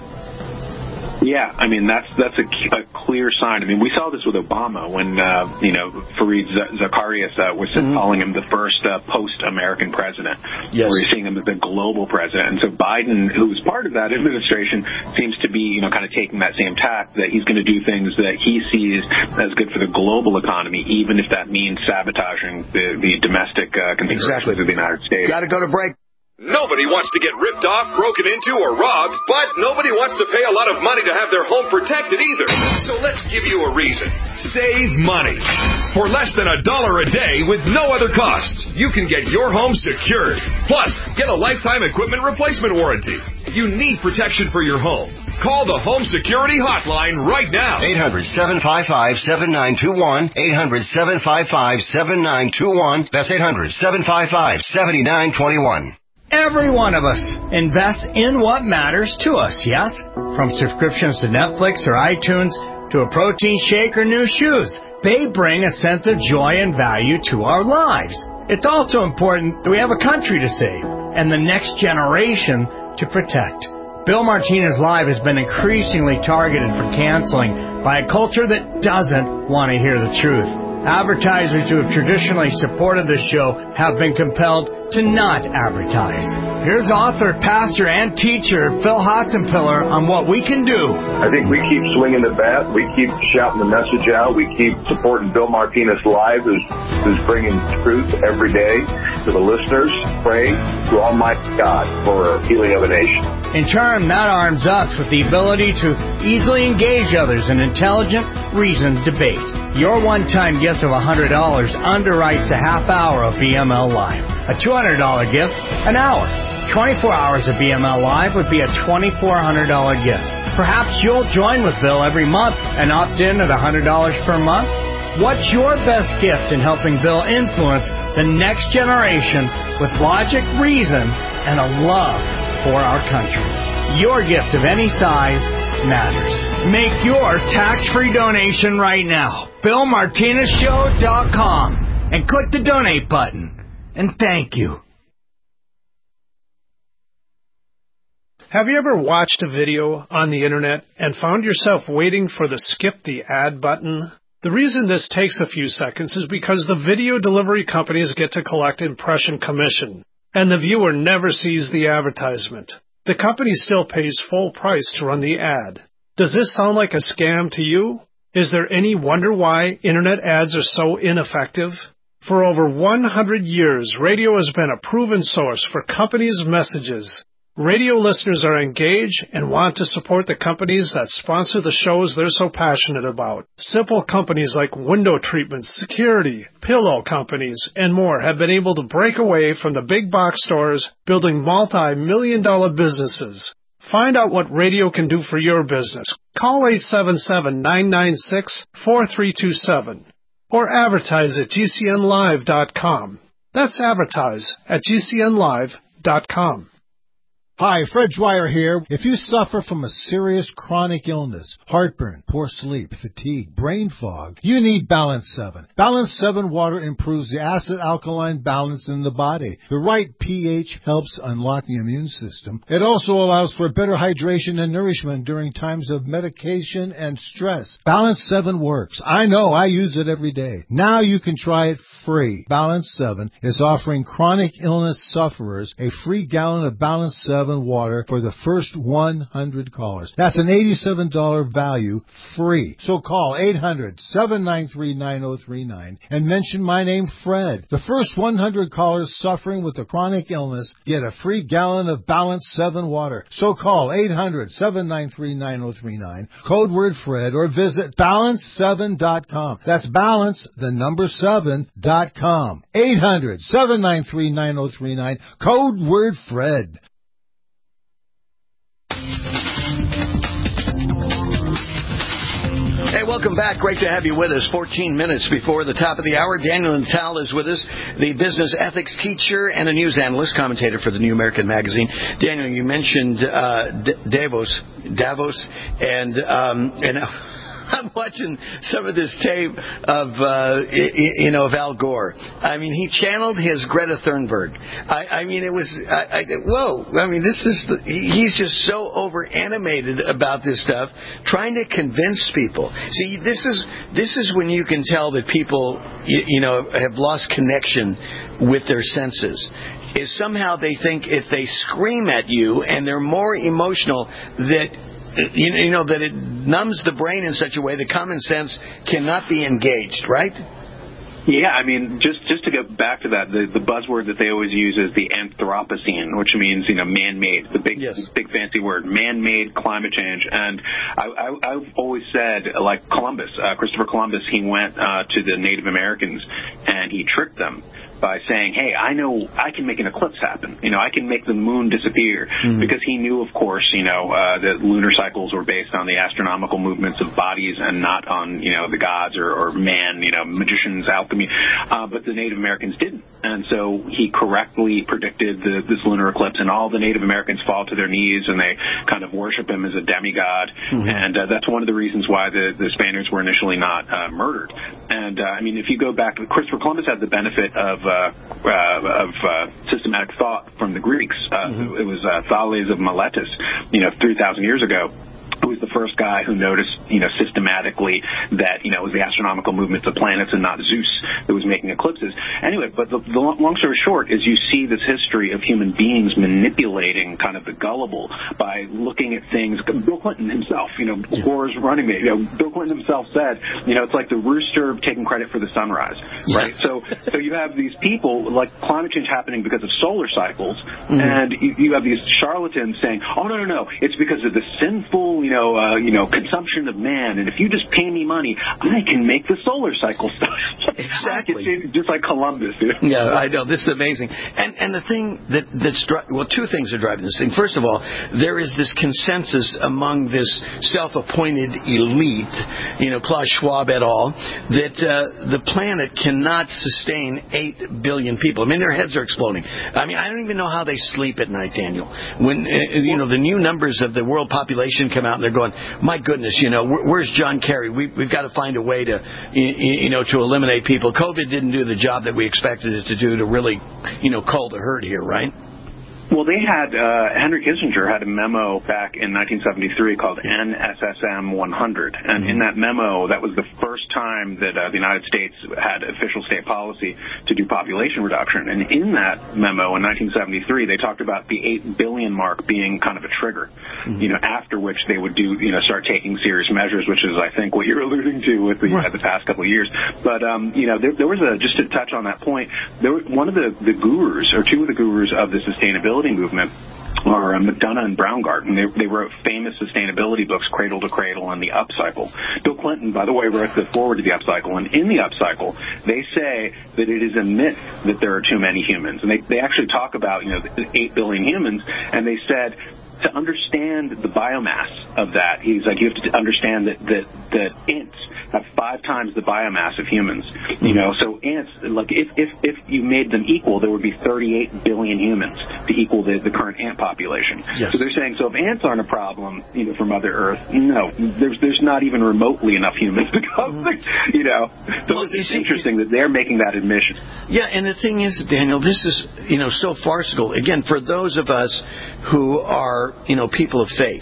Yeah, I mean, that's that's a, a clear sign. I mean, we saw this with Obama when, uh, you know, Fareed Zakaria uh, was mm-hmm. calling him the first uh, post-American president. Yes. We're seeing him as the global president. And so Biden, who was part of that administration, seems to be, you know, kind of taking that same tack that he's going to do things that he sees as good for the global economy, even if that means sabotaging the, the domestic uh, configurations exactly. of the United States. Got to go to break. Nobody wants to get ripped off, broken into, or robbed, but nobody wants to pay a lot of money to have their home protected either. So let's give you a reason. Save money. For less than a dollar a day with no other costs, you can get your home secured. Plus, get a lifetime equipment replacement warranty. You need protection for your home. Call the Home Security Hotline right now. eight hundred, seven five five, seven nine two one. eight hundred, seven five five, seven nine two one. That's eight hundred, seven five five, seven nine two one. Every one of us invests in what matters to us, yes? From subscriptions to Netflix or iTunes to a protein shake or new shoes, they bring a sense of joy and value to our lives. It's also important that we have a country to save and the next generation to protect. Bill Martinez Live has been increasingly targeted for canceling by a culture that doesn't want to hear the truth. advertisers who have traditionally supported the show have been compelled to not advertise. Here's author, pastor, and teacher Phil Hotzenpiller on what we can do. I think we keep swinging the bat. We keep shouting the message out. We keep supporting Bill Martinez Live, who's, who's bringing truth every day to the listeners. Pray to Almighty God for healing of a nation. In turn, that arms us with the ability to easily engage others in intelligent, reasoned debate. Your one-time gift of one hundred dollars underwrites a half hour of B M L Live. A two hundred dollars gift, an hour. twenty-four hours of B M L Live would be a two thousand four hundred dollars gift. Perhaps you'll join with Bill every month and opt in at one hundred dollars per month. What's your best gift in helping Bill influence the next generation with logic, reason, and a love for our country? Your gift of any size matters. Make your tax-free donation right now. Bill Martinez Show dot com and click the donate button. And thank you. Have you ever watched a video on the internet and found yourself waiting for the skip the ad button? The reason this takes a few seconds is because the video delivery companies get to collect impression commission, and the viewer never sees the advertisement. The company still pays full price to run the ad. Does this sound like a scam to you? Is there any wonder why internet ads are so ineffective? For over one hundred years, radio has been a proven source for companies' messages. Radio listeners are engaged and want to support the companies that sponsor the shows they're so passionate about. Simple companies like window treatments, security, pillow companies, and more have been able to break away from the big box stores, building multi-million dollar businesses. Find out what radio can do for your business. Call eight seven seven, nine nine six, four three two seven or advertise at G C N live dot com. That's advertise at G C N live dot com. Hi, Fred Dwyer here. If you suffer from a serious chronic illness, heartburn, poor sleep, fatigue, brain fog, you need Balance seven. Balance seven water improves the acid-alkaline balance in the body. The right pH helps unlock the immune system. It also allows for better hydration and nourishment during times of medication and stress. Balance seven works. I know, I use it every day. Now you can try it free. Balance seven is offering chronic illness sufferers a free gallon of Balance seven water for the first one hundred callers. That's an eighty-seven dollars value free. So call eight hundred, seven nine three, nine oh three nine and mention my name, Fred. The first one hundred callers suffering with a chronic illness get a free gallon of Balance seven water. So call eight hundred, seven nine three, nine oh three nine, code word Fred, or visit balance seven dot com. That's balance, the number seven dot com. eight hundred, seven nine three, nine oh three nine, code word Fred. Hey, welcome back. Great to have you with us. fourteen minutes before the top of the hour. Daniel Natal is with us, the business ethics teacher and a news analyst, commentator for the New American Magazine. Daniel, you mentioned uh, D- Davos, Davos, and um, and. I'm watching some of this tape of, uh, you know, of Al Gore. I mean, he channeled his Greta Thunberg. I, I mean, it was, I, I, whoa. I mean, this is, the, he's just so over animated about this stuff, trying to convince people. See, this is, this is when you can tell that people, you, you know, have lost connection with their senses. Is somehow they think if they scream at you and they're more emotional that, You know, that it numbs the brain in such a way that common sense cannot be engaged, right? Yeah, I mean, just just to go back to that, the, the buzzword that they always use is the Anthropocene, which means, you know, man-made, the big yes. big fancy word, man-made climate change. And I, I, I've always said, like Columbus, uh, Christopher Columbus, he went uh, to the Native Americans and he tricked them by saying, hey, I know I can make an eclipse happen. You know, I can make the moon disappear. Mm-hmm. Because he knew, of course, you know, uh, that lunar cycles were based on the astronomical movements of bodies and not on, you know, the gods or, or man, you know, magicians, alchemy. Uh, but the Native Americans didn't. And so he correctly predicted the, this lunar eclipse, and all the Native Americans fall to their knees and they kind of worship him as a demigod. Mm-hmm. And uh, that's one of the reasons why the, the Spaniards were initially not uh, murdered. And, uh, I mean, if you go back, Christopher Columbus had the benefit of uh, uh, of uh, systematic thought from the Greeks. Uh, mm-hmm. It was uh, Thales of Miletus, you know, three thousand years ago. who was the first guy who noticed, you know, systematically that, you know, it was the astronomical movements of planets and not Zeus that was making eclipses. Anyway, but the, the long story short is you see this history of human beings manipulating kind of the gullible by looking at things. Bill Clinton himself, you know, Gore's running mate, you know, Bill Clinton himself said, you know, it's like the rooster taking credit for the sunrise, right? So, so you have these people, like climate change happening because of solar cycles, mm-hmm. and you, you have these charlatans saying, oh, no, no, no, it's because of the sinful, you know, uh, you know, consumption of man, and if you just pay me money, I can make the solar cycle stop. Exactly. It's just like Columbus. You know? Yeah, I know. This is amazing. And and the thing that that's dri- well, two things are driving this thing. First of all, there is this consensus among this self-appointed elite, you know, Klaus Schwab et al., that uh, the planet cannot sustain eight billion people. I mean, their heads are exploding. I mean, I don't even know how they sleep at night, Daniel. When uh, you know the new numbers of the world population come out, and they're going, my goodness, you know, where's John Kerry? We, we've got to find a way to, you know, to eliminate people. COVID didn't do the job that we expected it to do to really, you know, cull the herd here, right? Well, they had, uh, Henry Kissinger had a memo back in nineteen seventy-three called N S S M one hundred. And mm-hmm. in that memo, that was the first time that uh, the United States had official state policy to do population reduction. And in that memo in nineteen seventy-three, they talked about the eight billion mark being kind of a trigger, mm-hmm. you know, after which they would do, you know, start taking serious measures, which is, I think, what you're alluding to with the, right. uh, the past couple of years. But, um, you know, there, there was a, just to touch on that point, there was one of the, the gurus, or two of the gurus of the sustainability movement, are uh, McDonough and Braungarten. They, they wrote famous sustainability books, Cradle to Cradle and The Upcycle. Bill Clinton, by the way, wrote the foreword to The Upcycle, and in The Upcycle, they say that it is a myth that there are too many humans. And they, they actually talk about, you know, the eight billion humans, and they said, to understand the biomass of that, he's like, you have to understand that, that, that ants have five times the biomass of humans. You know, so ants, like, if, if, if you made them equal, there would be thirty-eight billion humans to equal the, the current ant population. Yes. So they're saying, so if ants aren't a problem, you know, for Mother Earth, no, there's, there's not even remotely enough humans to go, you know. So well, it's see, interesting that they're making that admission. Yeah, and the thing is, Daniel, this is, you know, so farcical. Again, for those of us who are, you know, people of faith,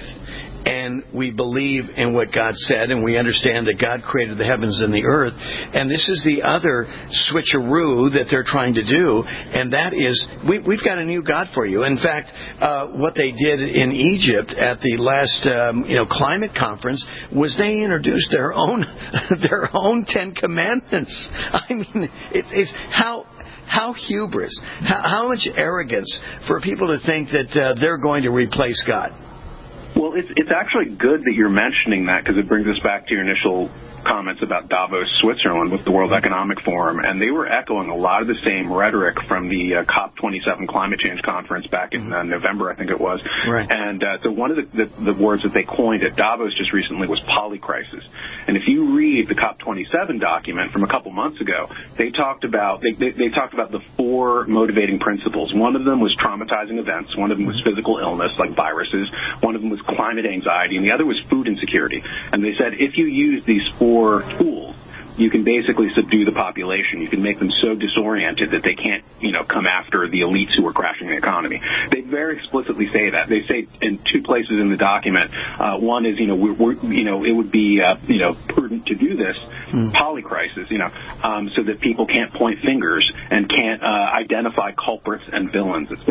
and we believe in what God said, and we understand that God created the heavens and the earth, and this is the other switcheroo that they're trying to do, and that is, we, we've got a new God for you. In fact, uh, what they did in Egypt at the last, um, you know, climate conference was they introduced their own, their own Ten Commandments. I mean, it, it's how... How hubris, how, how much arrogance for people to think that uh, they're going to replace God. Well, it's it's actually good that you're mentioning that, because it brings us back to your initial comments about Davos, Switzerland, with the World Economic Forum, and they were echoing a lot of the same rhetoric from the uh, COP twenty-seven climate change conference back in uh, November, I think it was. Right. And uh, so one of the, the, the words that they coined at Davos just recently was polycrisis. And if you read the COP twenty-seven document from a couple months ago, they talked about they, they, they talked about the four motivating principles. One of them was traumatizing events. One of them was physical illness, like viruses. One of them was climate anxiety, and the other was food insecurity. And they said if you use these four tools, you can basically subdue the population. You can make them so disoriented that they can't, you know, come after the elites who are crashing the economy. They very explicitly say that. They say in two places in the document. Uh, one is, you know, we're, we're, you know, it would be, uh, you know, prudent to do this mm. polycrisis, you know, um, so that people can't point fingers and can't uh, identify culprits and villains. It's,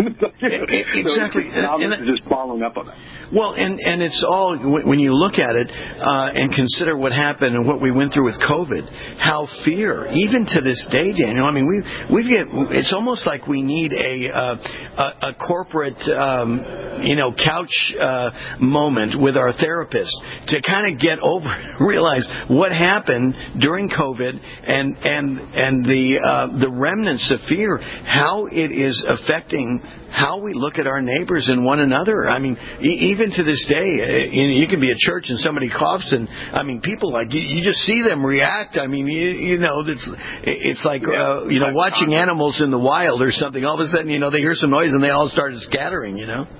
exactly. So it's, it's just following up on that. Well, and, and it's all, when you look at it uh, and consider what happened and what we went through with COVID, how fear, even to this day, Daniel, I mean, we we get, it's almost like we need a uh, a, a corporate, um, you know, couch uh, moment with our therapist to kind of get over, realize what happened during COVID and and and the uh, the remnants of fear, how it is affecting how we look at our neighbors and one another. I mean, e- even to this day, uh, you, you can be at church and somebody coughs, and I mean, people like you, you just see them react. I mean, you, you know, it's it's like uh, you know, watching animals in the wild or something. All of a sudden, you know, they hear some noise and they all started scattering. You know.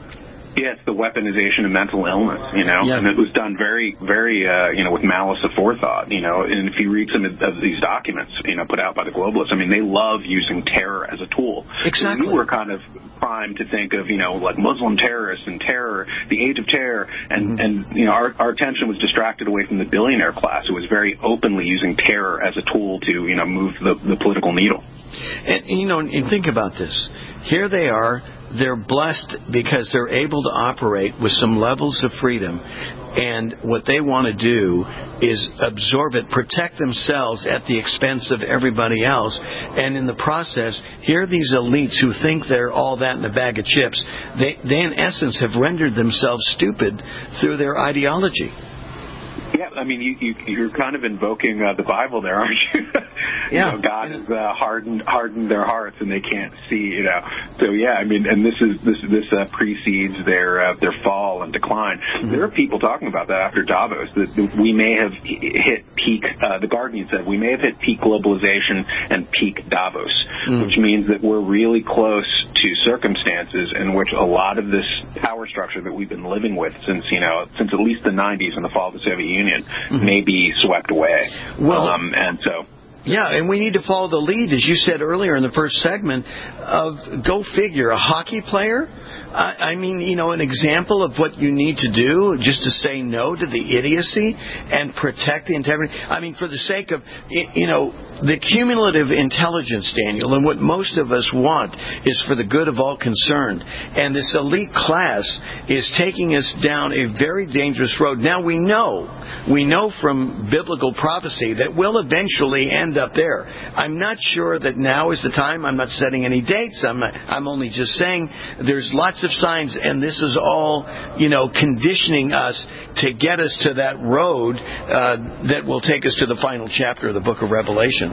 Yeah, it's the weaponization of mental illness, you know, yeah. and it was done very, very, uh, you know, with malice aforethought, you know, and if you read some of, of these documents, you know, put out by the globalists, I mean, they love using terror as a tool. Exactly. So we were kind of primed to think of, you know, like Muslim terrorists and terror, the age of terror, and, mm-hmm. and you know, our, our attention was distracted away from the billionaire class who was very openly using terror as a tool to, you know, move the, the political needle. And, you know, and think about this. Here they are. They're blessed because they're able to operate with some levels of freedom, and what they want to do is absorb it, protect themselves at the expense of everybody else, and in the process, here are these elites who think they're all that in a bag of chips. They, they in essence, have rendered themselves stupid through their ideology. Yeah, I mean, you, you, you're kind of invoking uh, the Bible there, aren't you? Yeah. You know, God has uh, hardened hardened their hearts, and they can't see. You know, so yeah, I mean, and this is this this uh, precedes their uh, their fall and decline. Mm-hmm. There are people talking about that after Davos that we may have hit peak. Uh, the Guardian said we may have hit peak globalization and peak Davos, mm-hmm. which means that we're really close to circumstances in which a lot of this power structure that we've been living with since you know since at least the nineties and the fall of the Soviet Union mm-hmm. may be swept away. Well, um, and so. Yeah, and we need to follow the lead, as you said earlier in the first segment, of go figure, a hockey player. I, I mean, you know, an example of what you need to do just to say no to the idiocy and protect the integrity. I mean, for the sake of, you know, the cumulative intelligence, Daniel, and what most of us want is for the good of all concerned. And this elite class is taking us down a very dangerous road. Now, we know, we know from biblical prophecy that we'll eventually end up there. I'm not sure that now is the time. I'm not setting any dates. I'm, I'm only just saying there's lots of signs, and this is all, you know, conditioning us to get us to that road uh, that will take us to the final chapter of the book of Revelation.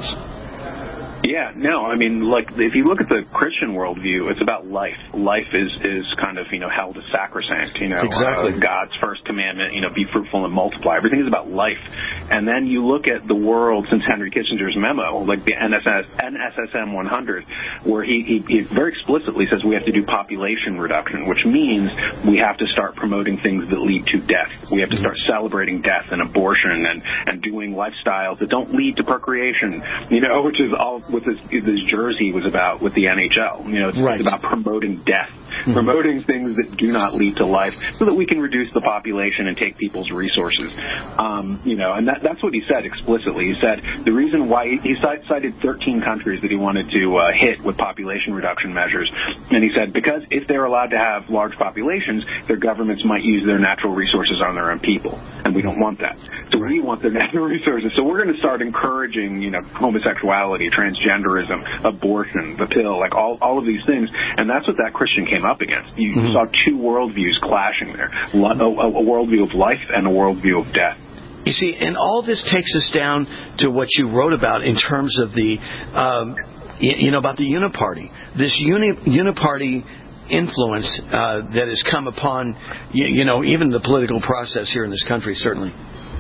Yeah, no, I mean, like, if you look at the Christian worldview, it's about life. Life is, is kind of, you know, held as sacrosanct, you know. Exactly. Uh, God's first commandment, you know, be fruitful and multiply. Everything is about life. And then you look at the world since Henry Kissinger's memo, like the N S S M one hundred, where he, he, he very explicitly says we have to do population reduction, which means we have to start promoting things that lead to death. We have to start celebrating death and abortion and, and doing lifestyles that don't lead to procreation, you know, which is all what this, this jersey was about with the N H L. You know, it's, right. it's about promoting death, mm-hmm. promoting things that do not lead to life so that we can reduce the population and take people's resources. Um, you know, and that, that's what he said explicitly. He said the reason why he cited thirteen countries that he wanted to uh, hit with population reduction measures. And he said because if they're allowed to have large populations, their governments might use their natural resources on their own people. And we don't want that. So we want their natural resources. So we're going to start encouraging, you know, homosexuality, transgenderism, abortion, the pill, like all, all of these things. And that's what that Christian came up against. You mm-hmm. saw two worldviews clashing there, a, a, a worldview of life and a worldview of death. You see, and all this takes us down to what you wrote about in terms of the, um, you know, about the uniparty. This uni, uniparty influence uh, that has come upon, you, you know, even the political process here in this country, certainly.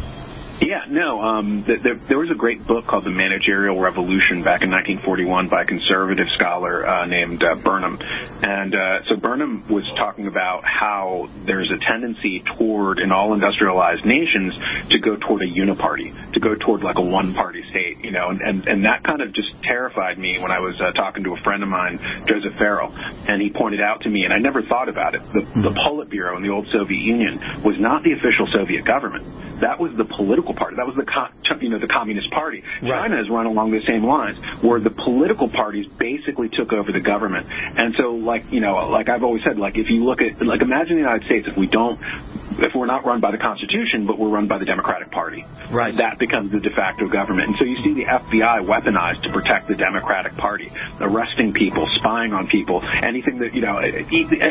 Yeah, no, um, th- there, there was a great book called The Managerial Revolution back in nineteen forty-one by a conservative scholar uh, named uh, Burnham. And uh, so Burnham was talking about how there's a tendency toward, in all industrialized nations, to go toward a uniparty, to go toward like a one-party state, you know, and, and, and that kind of just terrified me when I was uh, talking to a friend of mine, Joseph Farrell, and he pointed out to me, and I never thought about it, the, the Politburo in the old Soviet Union was not the official Soviet government. That was the political party. That was the you know the Communist Party. Right. China has run along the same lines, where the political parties basically took over the government. And so, like you know, like I've always said, like if you look at, like imagine the United States if we don't, if we're not run by the Constitution, but we're run by the Democratic Party. Right. That becomes the de facto government. And so you see the F B I weaponized to protect the Democratic Party, arresting people, spying on people, anything that you know, a,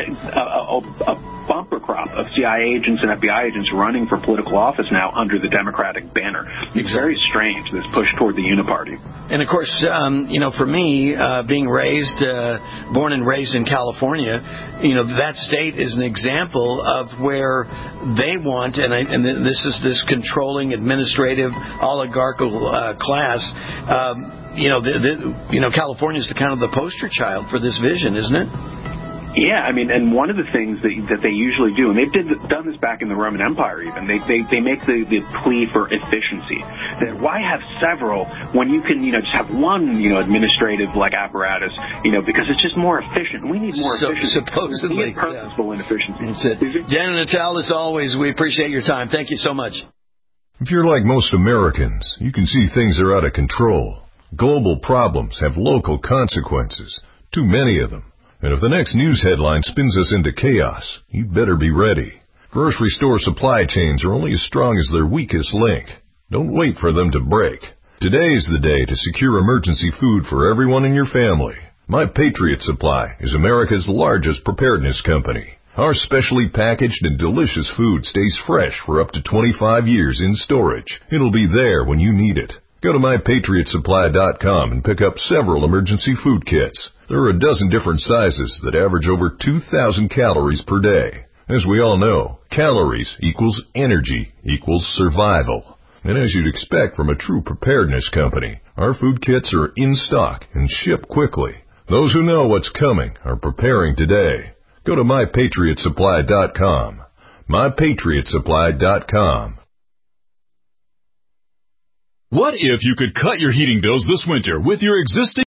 a, a bumper crop of C I A agents and F B I agents running for political office now under the Democratic banner. It's very strange, this push toward the uniparty. And of course, um, you know, for me, uh, being raised, uh, born and raised in California, you know, that state is an example of where they want, and, I, and this is this controlling, administrative, oligarchical uh, class. Um, you know, the, the, you know, California is the kind of the poster child for this vision, isn't it? Yeah, I mean, and one of the things that that they usually do, and they've did, done this back in the Roman Empire even, they they, they make the, the plea for efficiency. That why have several when you can, you know, just have one, you know, administrative, like, apparatus, you know, because it's just more efficient. We need more so, efficiency. Supposedly. We need purposeful yeah. inefficiency. That's it. Jen and Natal, as always, we appreciate your time. Thank you so much. If you're like most Americans, you can see things are out of control. Global problems have local consequences, too many of them. And if the next news headline spins us into chaos, you'd better be ready. Grocery store supply chains are only as strong as their weakest link. Don't wait for them to break. Today is the day to secure emergency food for everyone in your family. My Patriot Supply is America's largest preparedness company. Our specially packaged and delicious food stays fresh for up to twenty-five years in storage. It'll be there when you need it. Go to my patriot supply dot com and pick up several emergency food kits. There are a dozen different sizes that average over two thousand calories per day. As we all know, calories equals energy equals survival. And as you'd expect from a true preparedness company, our food kits are in stock and ship quickly. Those who know what's coming are preparing today. Go to my patriot supply dot com. my patriot supply dot com. What if you could cut your heating bills this winter with your existing